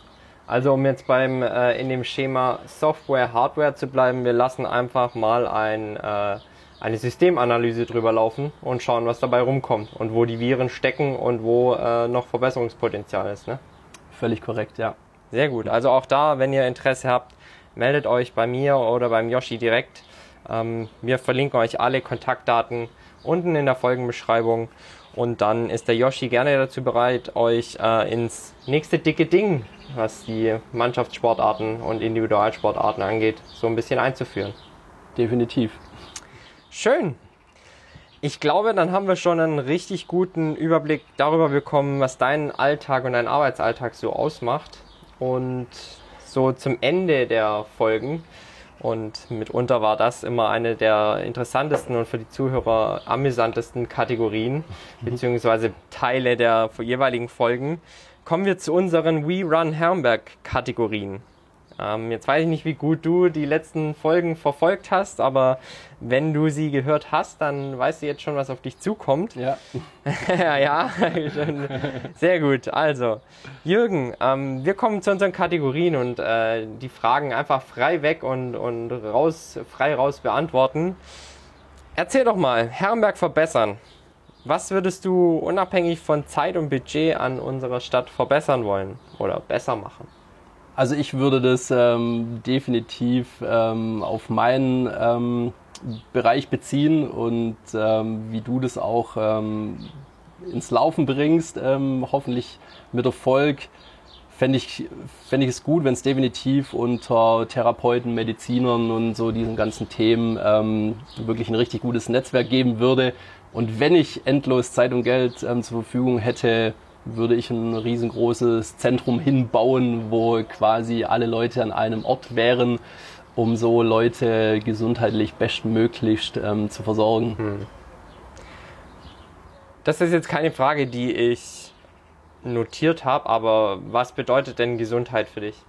Also um jetzt beim äh, in dem Schema Software, Hardware zu bleiben, wir lassen einfach mal ein, äh, eine Systemanalyse drüber laufen und schauen, was dabei rumkommt und wo die Viren stecken und wo äh, noch Verbesserungspotenzial ist. Ne? Völlig korrekt, ja. Sehr gut. Also auch da, wenn ihr Interesse habt, meldet euch bei mir oder beim Yoshi direkt. Ähm, wir verlinken euch alle Kontaktdaten unten in der Folgenbeschreibung. Und dann ist der Yoshi gerne dazu bereit, euch äh, ins nächste dicke Ding, was die Mannschaftssportarten und Individualsportarten angeht, so ein bisschen einzuführen. Definitiv. Schön. Ich glaube, dann haben wir schon einen richtig guten Überblick darüber bekommen, was dein Alltag und dein Arbeitsalltag so ausmacht. Und so zum Ende der Folgen, und mitunter war das immer eine der interessantesten und für die Zuhörer amüsantesten Kategorien, beziehungsweise Teile der jeweiligen Folgen, kommen wir zu unseren We Run Herrenberg-Kategorien. Ähm, jetzt weiß ich nicht, wie gut du die letzten Folgen verfolgt hast, aber wenn du sie gehört hast, dann weißt du jetzt schon, was auf dich zukommt. Ja. Ja, sehr gut. Also, Jürgen, ähm, wir kommen zu unseren Kategorien und äh, die Fragen einfach frei weg und, und raus, frei raus beantworten. Erzähl doch mal, Herrenberg verbessern. Was würdest du unabhängig von Zeit und Budget an unserer Stadt verbessern wollen oder besser machen? Also ich würde das ähm, definitiv ähm, auf meinen ähm, Bereich beziehen und ähm, wie du das auch ähm, ins Laufen bringst, ähm, hoffentlich mit Erfolg, fände ich, fänd ich es gut, wenn es definitiv unter Therapeuten, Medizinern und so diesen ganzen Themen ähm, wirklich ein richtig gutes Netzwerk geben würde. Und wenn ich endlos Zeit und Geld ähm, zur Verfügung hätte, würde ich ein riesengroßes Zentrum hinbauen, wo quasi alle Leute an einem Ort wären, um so Leute gesundheitlich bestmöglichst ähm, zu versorgen. Hm. Das ist jetzt keine Frage, die ich notiert habe, aber was bedeutet denn Gesundheit für dich?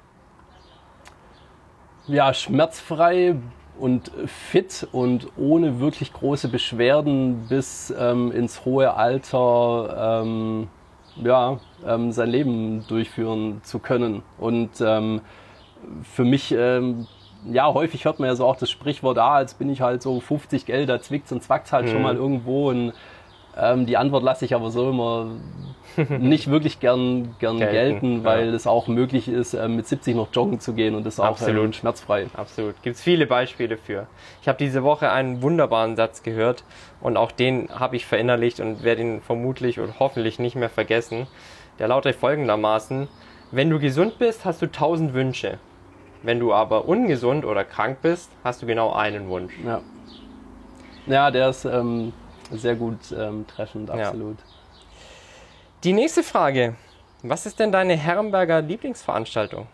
Ja, schmerzfrei und fit und ohne wirklich große Beschwerden bis ähm, ins hohe Alter ähm, ja, ähm, sein Leben durchführen zu können. Und ähm, für mich, ähm, ja, häufig hört man ja so auch das Sprichwort, ah, jetzt bin ich halt so fünfzig, gell, da zwickt's und zwackt's halt mhm. schon mal irgendwo. Und ähm, die Antwort lasse ich aber so immer nicht wirklich gern, gern gelten, gelten weil ja. es auch möglich ist, ähm, mit siebzig noch joggen zu gehen und das auch ähm, schmerzfrei. Absolut. Gibt es viele Beispiele für. Ich habe diese Woche einen wunderbaren Satz gehört und auch den habe ich verinnerlicht und werde ihn vermutlich und hoffentlich nicht mehr vergessen. Der lautet folgendermaßen: Wenn du gesund bist, hast du tausend Wünsche. Wenn du aber ungesund oder krank bist, hast du genau einen Wunsch. Ja, ja, der ist ähm, sehr gut ähm, treffend, absolut. Ja. Die nächste Frage: Was ist denn deine Herrenberger Lieblingsveranstaltung?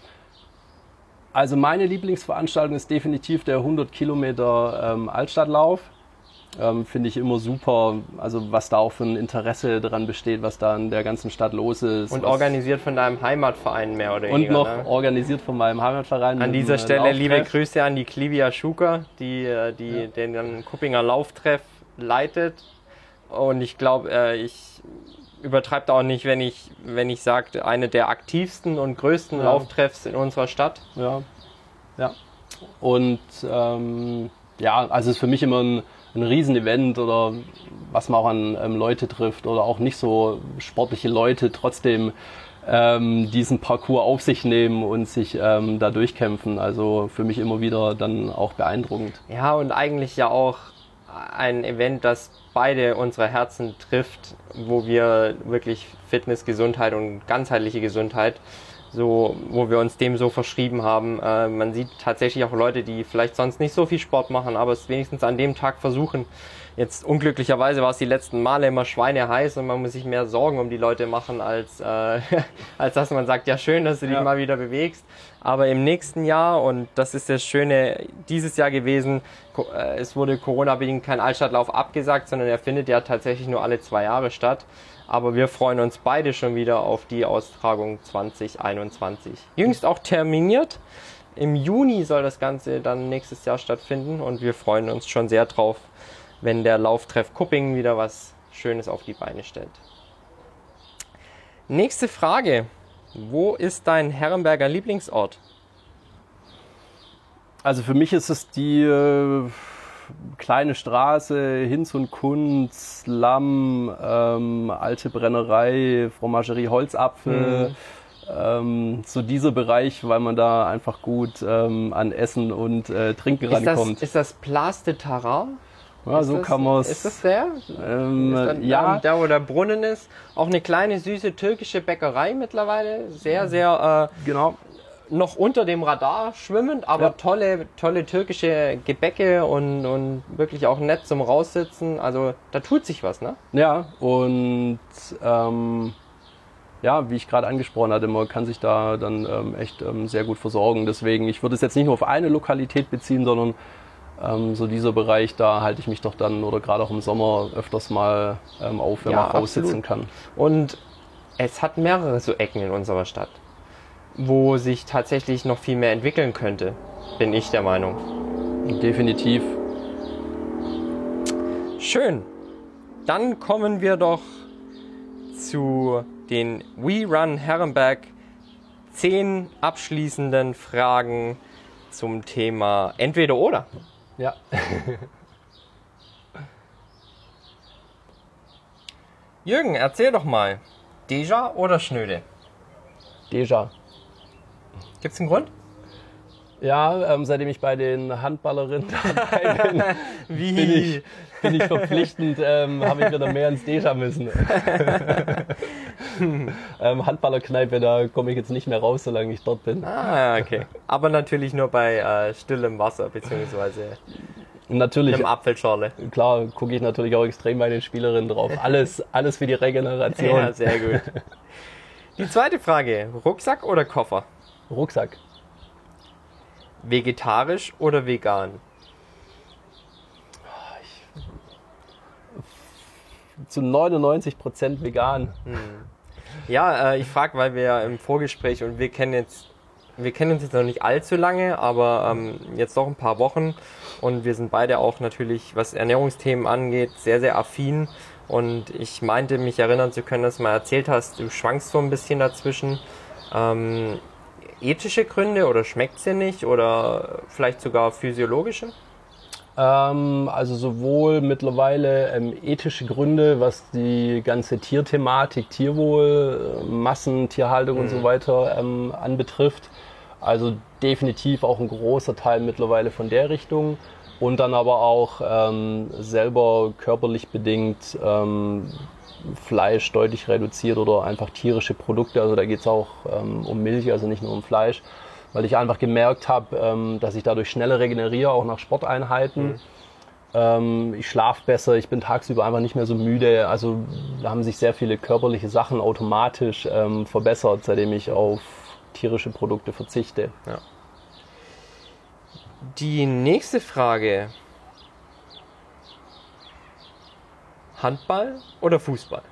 Also meine Lieblingsveranstaltung ist definitiv der hundert Kilometer ähm, Altstadtlauf. Ähm, Finde ich immer super, also was da auch für ein Interesse dran besteht, was da in der ganzen Stadt los ist. Und organisiert von deinem Heimatverein mehr oder weniger. Und noch ne? organisiert von meinem Heimatverein. An dieser Stelle Lauftreff. Liebe Grüße an die Clivia Schuker, die, die ja. den Kuppinger Lauftreff leitet. Und ich glaube, äh, ich übertreibe auch nicht, wenn ich, wenn ich sage, eine der aktivsten und größten ja. Lauftreffs in unserer Stadt. Ja, ja. Und ähm, ja, also es ist für mich immer ein ein Riesenevent oder was man auch an ähm, Leute trifft oder auch nicht so sportliche Leute trotzdem ähm, diesen Parcours auf sich nehmen und sich ähm, da durchkämpfen. Also für mich immer wieder dann auch beeindruckend. Ja, und eigentlich ja auch ein Event, das beide unsere Herzen trifft, wo wir wirklich Fitness, Gesundheit und ganzheitliche Gesundheit so, wo wir uns dem so verschrieben haben. Äh, man sieht tatsächlich auch Leute, die vielleicht sonst nicht so viel Sport machen, aber es wenigstens an dem Tag versuchen. Jetzt unglücklicherweise war es die letzten Male immer schweineheiß und man muss sich mehr Sorgen um die Leute machen, als, äh, als dass man sagt, ja schön, dass du dich ja. mal wieder bewegst. Aber im nächsten Jahr, und das ist das Schöne dieses Jahr gewesen, äh, es wurde Corona-bedingt kein Altstadtlauf abgesagt, sondern er findet ja tatsächlich nur alle zwei Jahre statt. Aber wir freuen uns beide schon wieder auf die Austragung zwanzig einundzwanzig. Jüngst auch terminiert. Im Juni soll das Ganze dann nächstes Jahr stattfinden und wir freuen uns schon sehr drauf, wenn der Lauftreff Kuppingen wieder was Schönes auf die Beine stellt. Nächste Frage. Wo ist dein Herrenberger Lieblingsort? Also für mich ist es die äh, kleine Straße, Hinz und Kunz, Lamm, ähm, alte Brennerei, Fromagerie Holzapfel. Mhm. Ähm, so dieser Bereich, weil man da einfach gut ähm, an Essen und äh, Trinken Ist das, rankommt. ist das Place de Taran? Ja, ist so das, kann man Ist es. das der? Ähm, Ist dann ja, da, wo der Brunnen ist? Auch eine kleine, süße türkische Bäckerei mittlerweile. Sehr, sehr äh, genau. noch unter dem Radar schwimmend, aber Ja. tolle, tolle türkische Gebäcke und, und wirklich auch nett zum Raussitzen. Also da tut sich was, ne? Ja, und ähm, ja, wie ich gerade angesprochen hatte, man kann sich da dann ähm, echt ähm, sehr gut versorgen. Deswegen, ich würde es jetzt nicht nur auf eine Lokalität beziehen, sondern ähm, so dieser Bereich, da halte ich mich doch dann oder gerade auch im Sommer öfters mal ähm, auf, wenn Ja, man raussitzen absolut. kann. Und es hat mehrere so Ecken in unserer Stadt, wo sich tatsächlich noch viel mehr entwickeln könnte, bin ich der Meinung. Definitiv. Schön. Dann kommen wir doch zu den We Run Herrenberg zehn abschließenden Fragen zum Thema Entweder oder. Ja. Jürgen, erzähl doch mal. Deja oder Schnöde? Deja. Gibt's einen Grund? Ja, ähm, seitdem ich bei den Handballerinnen dabei bin, Wie? bin ich, bin ich verpflichtend, ähm, habe ich wieder mehr ins Deja müssen. ähm, Handballerkneipe, da komme ich jetzt nicht mehr raus, solange ich dort bin. Ah, okay. Aber natürlich nur bei äh, stillem Wasser, beziehungsweise Und natürlich, einem Apfelschorle. klar, gucke ich natürlich auch extrem bei den Spielerinnen drauf. Alles, alles für die Regeneration. Ja, sehr gut. Die zweite Frage, Rucksack oder Koffer? Rucksack. Vegetarisch oder vegan? Zu neunundneunzig Prozent vegan. Ja, äh, ich frage, weil wir ja im Vorgespräch und wir kennen jetzt, wir kennen uns jetzt noch nicht allzu lange, aber ähm, jetzt doch ein paar Wochen und wir sind beide auch natürlich, was Ernährungsthemen angeht, sehr, sehr affin und ich meinte, mich erinnern zu können, dass du mal erzählt hast, du schwankst so ein bisschen dazwischen. Ähm, ethische Gründe oder schmeckt sie nicht oder vielleicht sogar physiologische? Ähm, also sowohl mittlerweile ähm, ethische Gründe, was die ganze Tierthematik, Tierwohl, äh, Massen, Tierhaltung und so weiter ähm, anbetrifft. Also definitiv auch ein großer Teil mittlerweile von der Richtung. Und dann aber auch ähm, selber körperlich bedingt ähm, Fleisch deutlich reduziert oder einfach tierische Produkte. Also da geht es auch ähm, um Milch, also nicht nur um Fleisch. Weil ich einfach gemerkt habe, ähm, dass ich dadurch schneller regeneriere, auch nach Sporteinheiten. Mhm. Ähm, ich schlafe besser, ich bin tagsüber einfach nicht mehr so müde. Also da haben sich sehr viele körperliche Sachen automatisch ähm, verbessert, seitdem ich auf tierische Produkte verzichte. Ja. Die nächste Frage. Handball oder Fußball?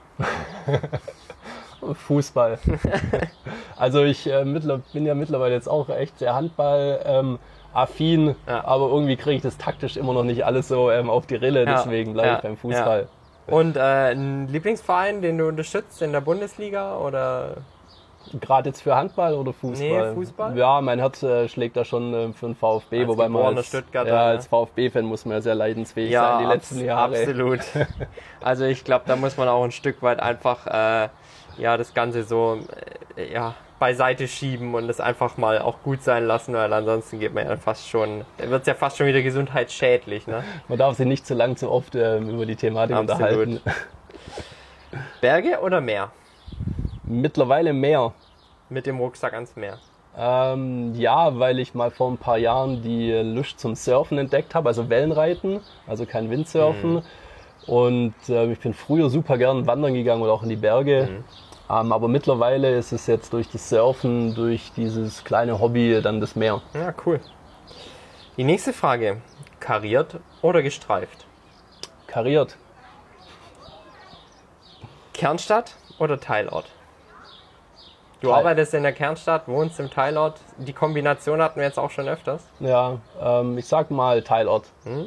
Fußball. Also ich äh, mittler, bin ja mittlerweile jetzt auch echt sehr Handball ähm, affin, Ja. aber irgendwie kriege ich das taktisch immer noch nicht alles so ähm, auf die Rille, Ja. deswegen bleibe Ja. ich beim Fußball. Ja. Und äh, ein Lieblingsverein, den du unterstützt in der Bundesliga oder? Gerade jetzt für Handball oder Fußball? Nee, Fußball? Ja, mein Herz äh, schlägt da schon äh, für den VfB, Als wobei man geborener als, Stuttgarter, ja, ne? als VfB-Fan muss man ja sehr leidensfähig Ja, sein die letzten abs- Jahre. absolut. Also ich glaube, da muss man auch ein Stück weit einfach äh, ja das Ganze so äh, ja beiseite schieben und es einfach mal auch gut sein lassen, weil ansonsten geht man ja fast schon, wird es ja fast schon wieder gesundheitsschädlich, ne? Man darf sich nicht zu lang, zu oft ähm, über die Thematik Absolut. unterhalten. Berge oder Meer? Mittlerweile mehr. Mit dem Rucksack ans Meer. Ähm, ja, weil ich mal vor ein paar Jahren die Lust zum Surfen entdeckt habe, also Wellenreiten, also kein Windsurfen. Mhm. Und äh, ich bin früher super gern wandern gegangen oder auch in die Berge. Mhm. Ähm, aber mittlerweile ist es jetzt durch das Surfen, durch dieses kleine Hobby dann das Meer. Ja, cool. Die nächste Frage. Kariert oder gestreift? Kariert. Kernstadt oder Teilort? Du Teil- arbeitest in der Kernstadt, wohnst im Teilort. Die Kombination hatten wir jetzt auch schon öfters. Ja, ähm, ich sag mal Teilort.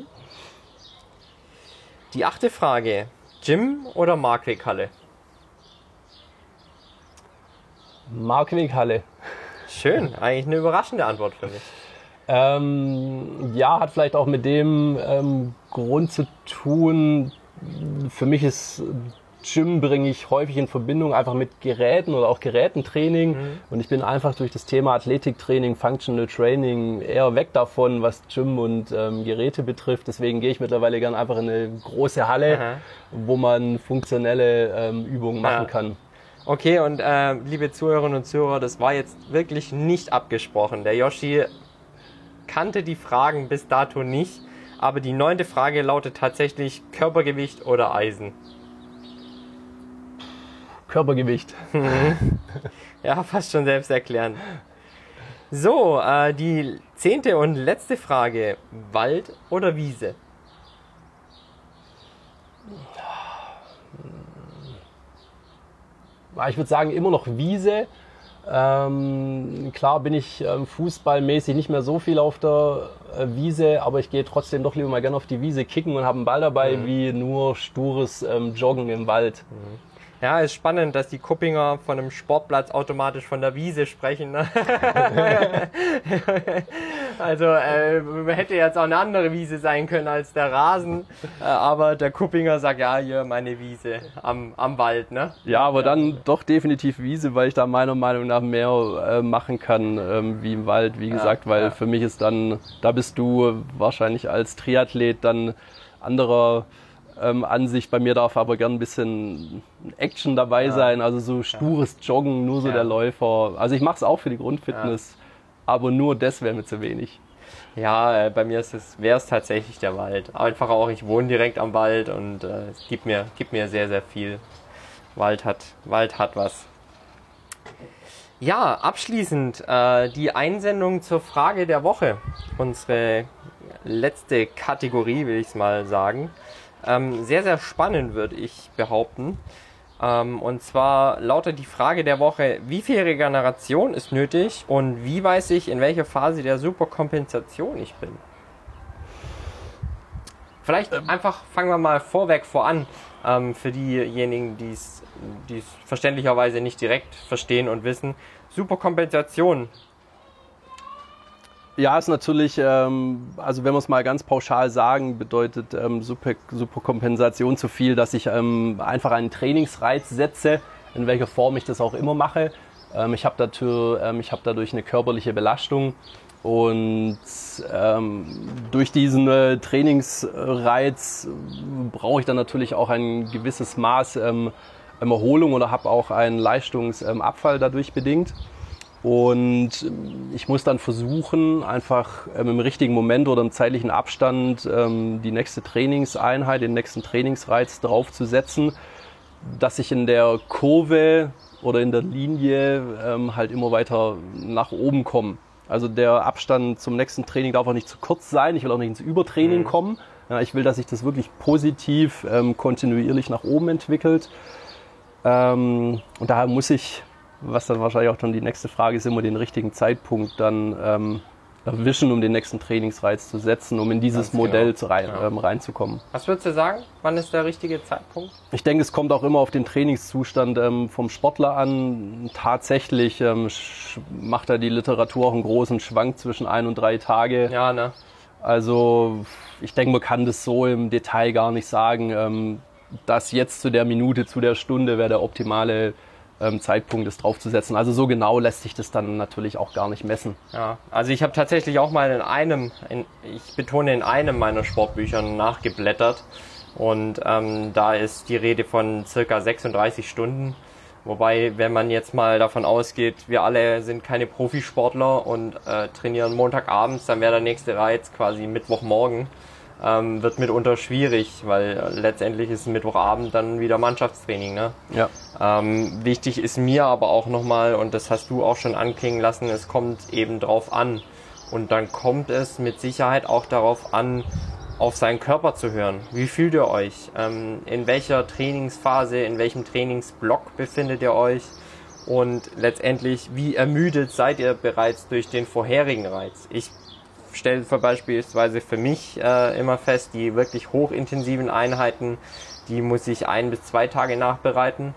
Die achte Frage. Gym oder Markweghalle? Markweghalle. Schön, eigentlich eine überraschende Antwort für mich. Ähm, ja, hat vielleicht auch mit dem ähm, Grund zu tun, für mich ist Gym bringe ich häufig in Verbindung einfach mit Geräten oder auch Gerätentraining. Mhm. Und ich bin einfach durch das Thema Athletiktraining, Functional Training eher weg davon, was Gym und ähm, Geräte betrifft. Deswegen gehe ich mittlerweile gern einfach in eine große Halle, Aha. wo man funktionelle ähm, Übungen machen ja. kann. Okay, und äh, liebe Zuhörerinnen und Zuhörer, das war jetzt wirklich nicht abgesprochen. Der Yoshi kannte die Fragen bis dato nicht, aber die neunte Frage lautet tatsächlich Körpergewicht oder Eisen. Körpergewicht. Ja, fast schon selbsterklärend. So, äh, die zehnte und letzte Frage. Wald oder Wiese? Ich würde sagen, immer noch Wiese. Ähm, klar bin ich ähm, fußballmäßig nicht mehr so viel auf der äh, Wiese, aber ich gehe trotzdem doch lieber mal gerne auf die Wiese kicken und habe einen Ball dabei, mhm. wie nur stures ähm, Joggen im Wald. Mhm. Ja, ist spannend, dass die Kuppinger von einem Sportplatz automatisch von der Wiese sprechen. Ne? Also äh, hätte jetzt auch eine andere Wiese sein können als der Rasen, äh, aber der Kuppinger sagt, ja, hier meine Wiese am, am Wald. Ne? Ja, aber dann doch definitiv Wiese, weil ich da meiner Meinung nach mehr äh, machen kann ähm, wie im Wald, wie gesagt, ja, weil ja. für mich ist dann, da bist du wahrscheinlich als Triathlet dann anderer Ähm, Ansicht. Bei mir darf aber gern ein bisschen Action dabei ja. sein, also so stures Joggen, nur so ja. der Läufer. Also ich mache es auch für die Grundfitness, ja. aber nur das wäre mir zu wenig. Ja, äh, bei mir ist es, wäre es tatsächlich der Wald. Einfach auch, ich wohne direkt am Wald und äh, es gibt mir, gibt mir sehr, sehr viel. Wald hat, Wald hat was. Ja, abschließend äh, die Einsendung zur Frage der Woche. Unsere letzte Kategorie, will ich es mal sagen. Ähm, sehr, sehr spannend, würde ich behaupten. Ähm, und zwar lautet die Frage der Woche, wie viel Regeneration ist nötig und wie weiß ich, in welcher Phase der Superkompensation ich bin? Vielleicht ähm. einfach fangen wir mal vorweg voran, ähm, für diejenigen, die es verständlicherweise nicht direkt verstehen und wissen. Superkompensation. Ja, ist natürlich, ähm, also wenn wir es mal ganz pauschal sagen, bedeutet ähm, Super, Superkompensation zu viel, dass ich ähm, einfach einen Trainingsreiz setze, in welcher Form ich das auch immer mache. Ähm, ich habe dadurch, ähm, ich hab dadurch eine körperliche Belastung und ähm, durch diesen äh, Trainingsreiz brauche ich dann natürlich auch ein gewisses Maß ähm, Erholung oder habe auch einen Leistungsabfall dadurch bedingt. Und ich muss dann versuchen, einfach ähm, im richtigen Moment oder im zeitlichen Abstand ähm, die nächste Trainingseinheit, den nächsten Trainingsreiz draufzusetzen, dass ich in der Kurve oder in der Linie ähm, halt immer weiter nach oben komme. Also der Abstand zum nächsten Training darf auch nicht zu kurz sein. Ich will auch nicht ins Übertraining mhm. kommen. Ja, ich will, dass sich das wirklich positiv, ähm, kontinuierlich nach oben entwickelt. Ähm, und daher muss ich, was dann wahrscheinlich auch dann die nächste Frage ist, immer den richtigen Zeitpunkt dann ähm, erwischen, um den nächsten Trainingsreiz zu setzen, um in dieses Ganz Modell genau. zu rein, ja. ähm, reinzukommen. Was würdest du sagen? Wann ist der richtige Zeitpunkt? Ich denke, es kommt auch immer auf den Trainingszustand ähm, vom Sportler an. Tatsächlich ähm, macht da die Literatur auch einen großen Schwank zwischen ein und drei Tage. Ja, ne? Also ich denke, man kann das so im Detail gar nicht sagen, ähm, dass jetzt zu der Minute, zu der Stunde wäre der optimale ähm, Zeitpunkt, das draufzusetzen. Also so genau lässt sich das dann natürlich auch gar nicht messen. Ja, also ich habe tatsächlich auch mal in einem, in, ich betone in einem meiner Sportbücher nachgeblättert und ähm, da ist die Rede von circa sechsunddreißig Stunden. Wobei, wenn man jetzt mal davon ausgeht, wir alle sind keine Profisportler und äh, trainieren Montagabends, dann wäre der nächste Reiz quasi Mittwochmorgen. Ähm, wird mitunter schwierig, weil letztendlich ist Mittwochabend dann wieder Mannschaftstraining. Ne? Ja. Ähm, wichtig ist mir aber auch nochmal, und das hast du auch schon anklingen lassen, es kommt eben drauf an. Und dann kommt es mit Sicherheit auch darauf an, auf seinen Körper zu hören. Wie fühlt ihr euch? Ähm, in welcher Trainingsphase, in welchem Trainingsblock befindet ihr euch? Und letztendlich, wie ermüdet seid ihr bereits durch den vorherigen Reiz? Ich stelle beispielsweise für mich äh, immer fest, die wirklich hochintensiven Einheiten, die muss ich ein bis zwei Tage nachbereiten.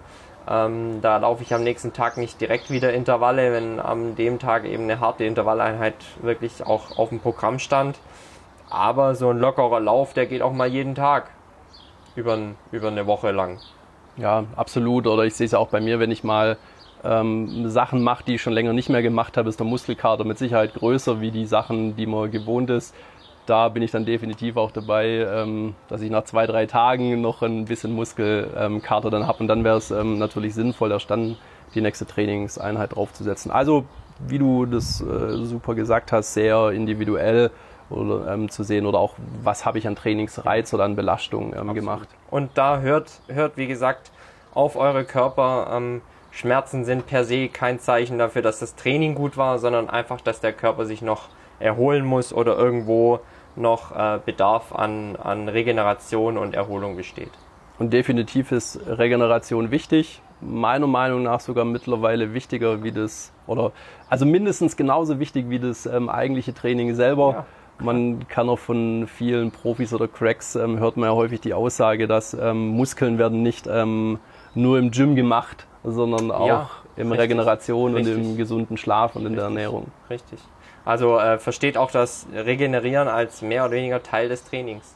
Ähm, da laufe ich am nächsten Tag nicht direkt wieder Intervalle, wenn am dem Tag eben eine harte Intervalleinheit wirklich auch auf dem Programm stand. Aber so ein lockerer Lauf, der geht auch mal jeden Tag über, über eine Woche lang. Ja, absolut. Oder ich sehe es auch bei mir, wenn ich mal ähm, Sachen mache, die ich schon länger nicht mehr gemacht habe, ist der Muskelkater mit Sicherheit größer wie die Sachen, die man gewohnt ist. Da bin ich dann definitiv auch dabei, ähm, dass ich nach zwei, drei Tagen noch ein bisschen Muskelkater dann habe. Und dann wäre es ähm, natürlich sinnvoll, erst dann die nächste Trainingseinheit draufzusetzen. Also, wie du das äh, super gesagt hast, sehr individuell oder ähm, zu sehen oder auch, was habe ich an Trainingsreiz oder an Belastung ähm, gemacht. Und da hört, hört, wie gesagt, auf eure Körper. Ähm, Schmerzen sind per se kein Zeichen dafür, dass das Training gut war, sondern einfach, dass der Körper sich noch erholen muss oder irgendwo noch äh, Bedarf an, an Regeneration und Erholung besteht. Und definitiv ist Regeneration wichtig. Meiner Meinung nach sogar mittlerweile wichtiger wie das, oder also mindestens genauso wichtig wie das ähm, eigentliche Training selber. Ja. Man kann auch von vielen Profis oder Cracks, ähm, hört man ja häufig die Aussage, dass ähm, Muskeln werden nicht ähm, nur im Gym gemacht, sondern auch ja, in richtig, Regeneration richtig. und im gesunden Schlaf und in richtig, der Ernährung. Richtig. Also äh, versteht auch das Regenerieren als mehr oder weniger Teil des Trainings.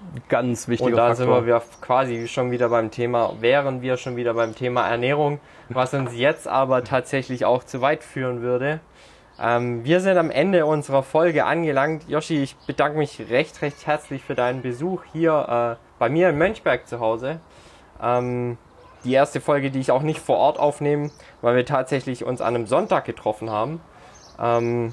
Ganz wichtiger Und da Faktor. sind wir quasi schon wieder beim Thema, wären wir schon wieder beim Thema Ernährung, was uns jetzt aber tatsächlich auch zu weit führen würde. Ähm, wir sind am Ende unserer Folge angelangt. Joshi, ich bedanke mich recht, recht herzlich für deinen Besuch hier äh, bei mir in Mönchberg zu Hause. Ähm, die erste Folge, die ich auch nicht vor Ort aufnehme, weil wir tatsächlich uns an einem Sonntag getroffen haben. Ähm,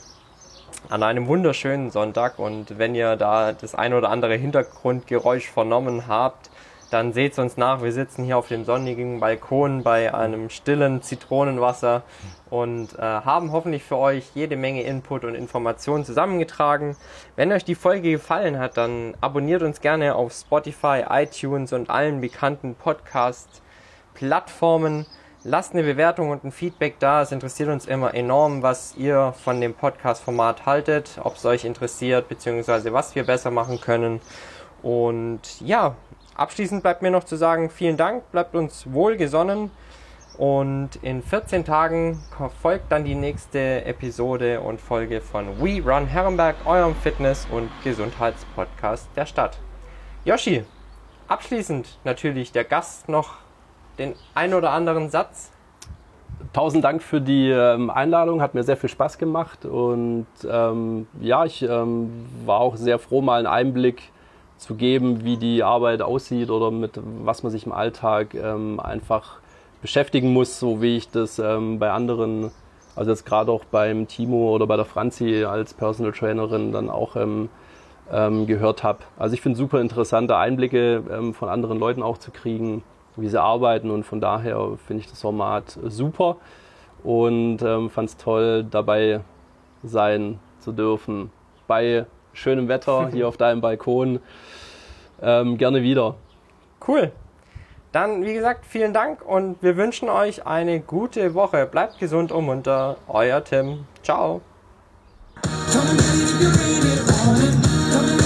an einem wunderschönen Sonntag, und wenn ihr da das ein oder andere Hintergrundgeräusch vernommen habt, dann seht's uns nach. Wir sitzen hier auf dem sonnigen Balkon bei einem stillen Zitronenwasser und äh, haben hoffentlich für euch jede Menge Input und Informationen zusammengetragen. Wenn euch die Folge gefallen hat, dann abonniert uns gerne auf Spotify, iTunes und allen bekannten Podcast-Plattformen. Lasst eine Bewertung und ein Feedback da. Es interessiert uns immer enorm, was ihr von dem Podcast-Format haltet, ob es euch interessiert, beziehungsweise was wir besser machen können. Und ja, abschließend bleibt mir noch zu sagen, vielen Dank, bleibt uns wohlgesonnen. Und in vierzehn Tagen folgt dann die nächste Episode und Folge von We Run Herrenberg, eurem Fitness- und Gesundheitspodcast der Stadt. Joshi, abschließend natürlich der Gast noch den ein oder anderen Satz. Tausend Dank für die ähm, Einladung, hat mir sehr viel Spaß gemacht und ähm, ja, ich ähm, war auch sehr froh, mal einen Einblick zu geben, wie die Arbeit aussieht oder mit was man sich im Alltag ähm, einfach beschäftigen muss, so wie ich das ähm, bei anderen, also jetzt gerade auch beim Timo oder bei der Franzi als Personal Trainerin dann auch ähm, ähm, gehört habe. Also ich finde super interessante Einblicke ähm, von anderen Leuten auch zu kriegen, wie sie arbeiten, und von daher finde ich das Format super und ähm, fand es toll, dabei sein zu dürfen. Bei schönem Wetter hier auf deinem Balkon. Ähm, gerne wieder. Cool. Dann, wie gesagt, vielen Dank und wir wünschen euch eine gute Woche. Bleibt gesund und munter. Euer Tim. Ciao. Come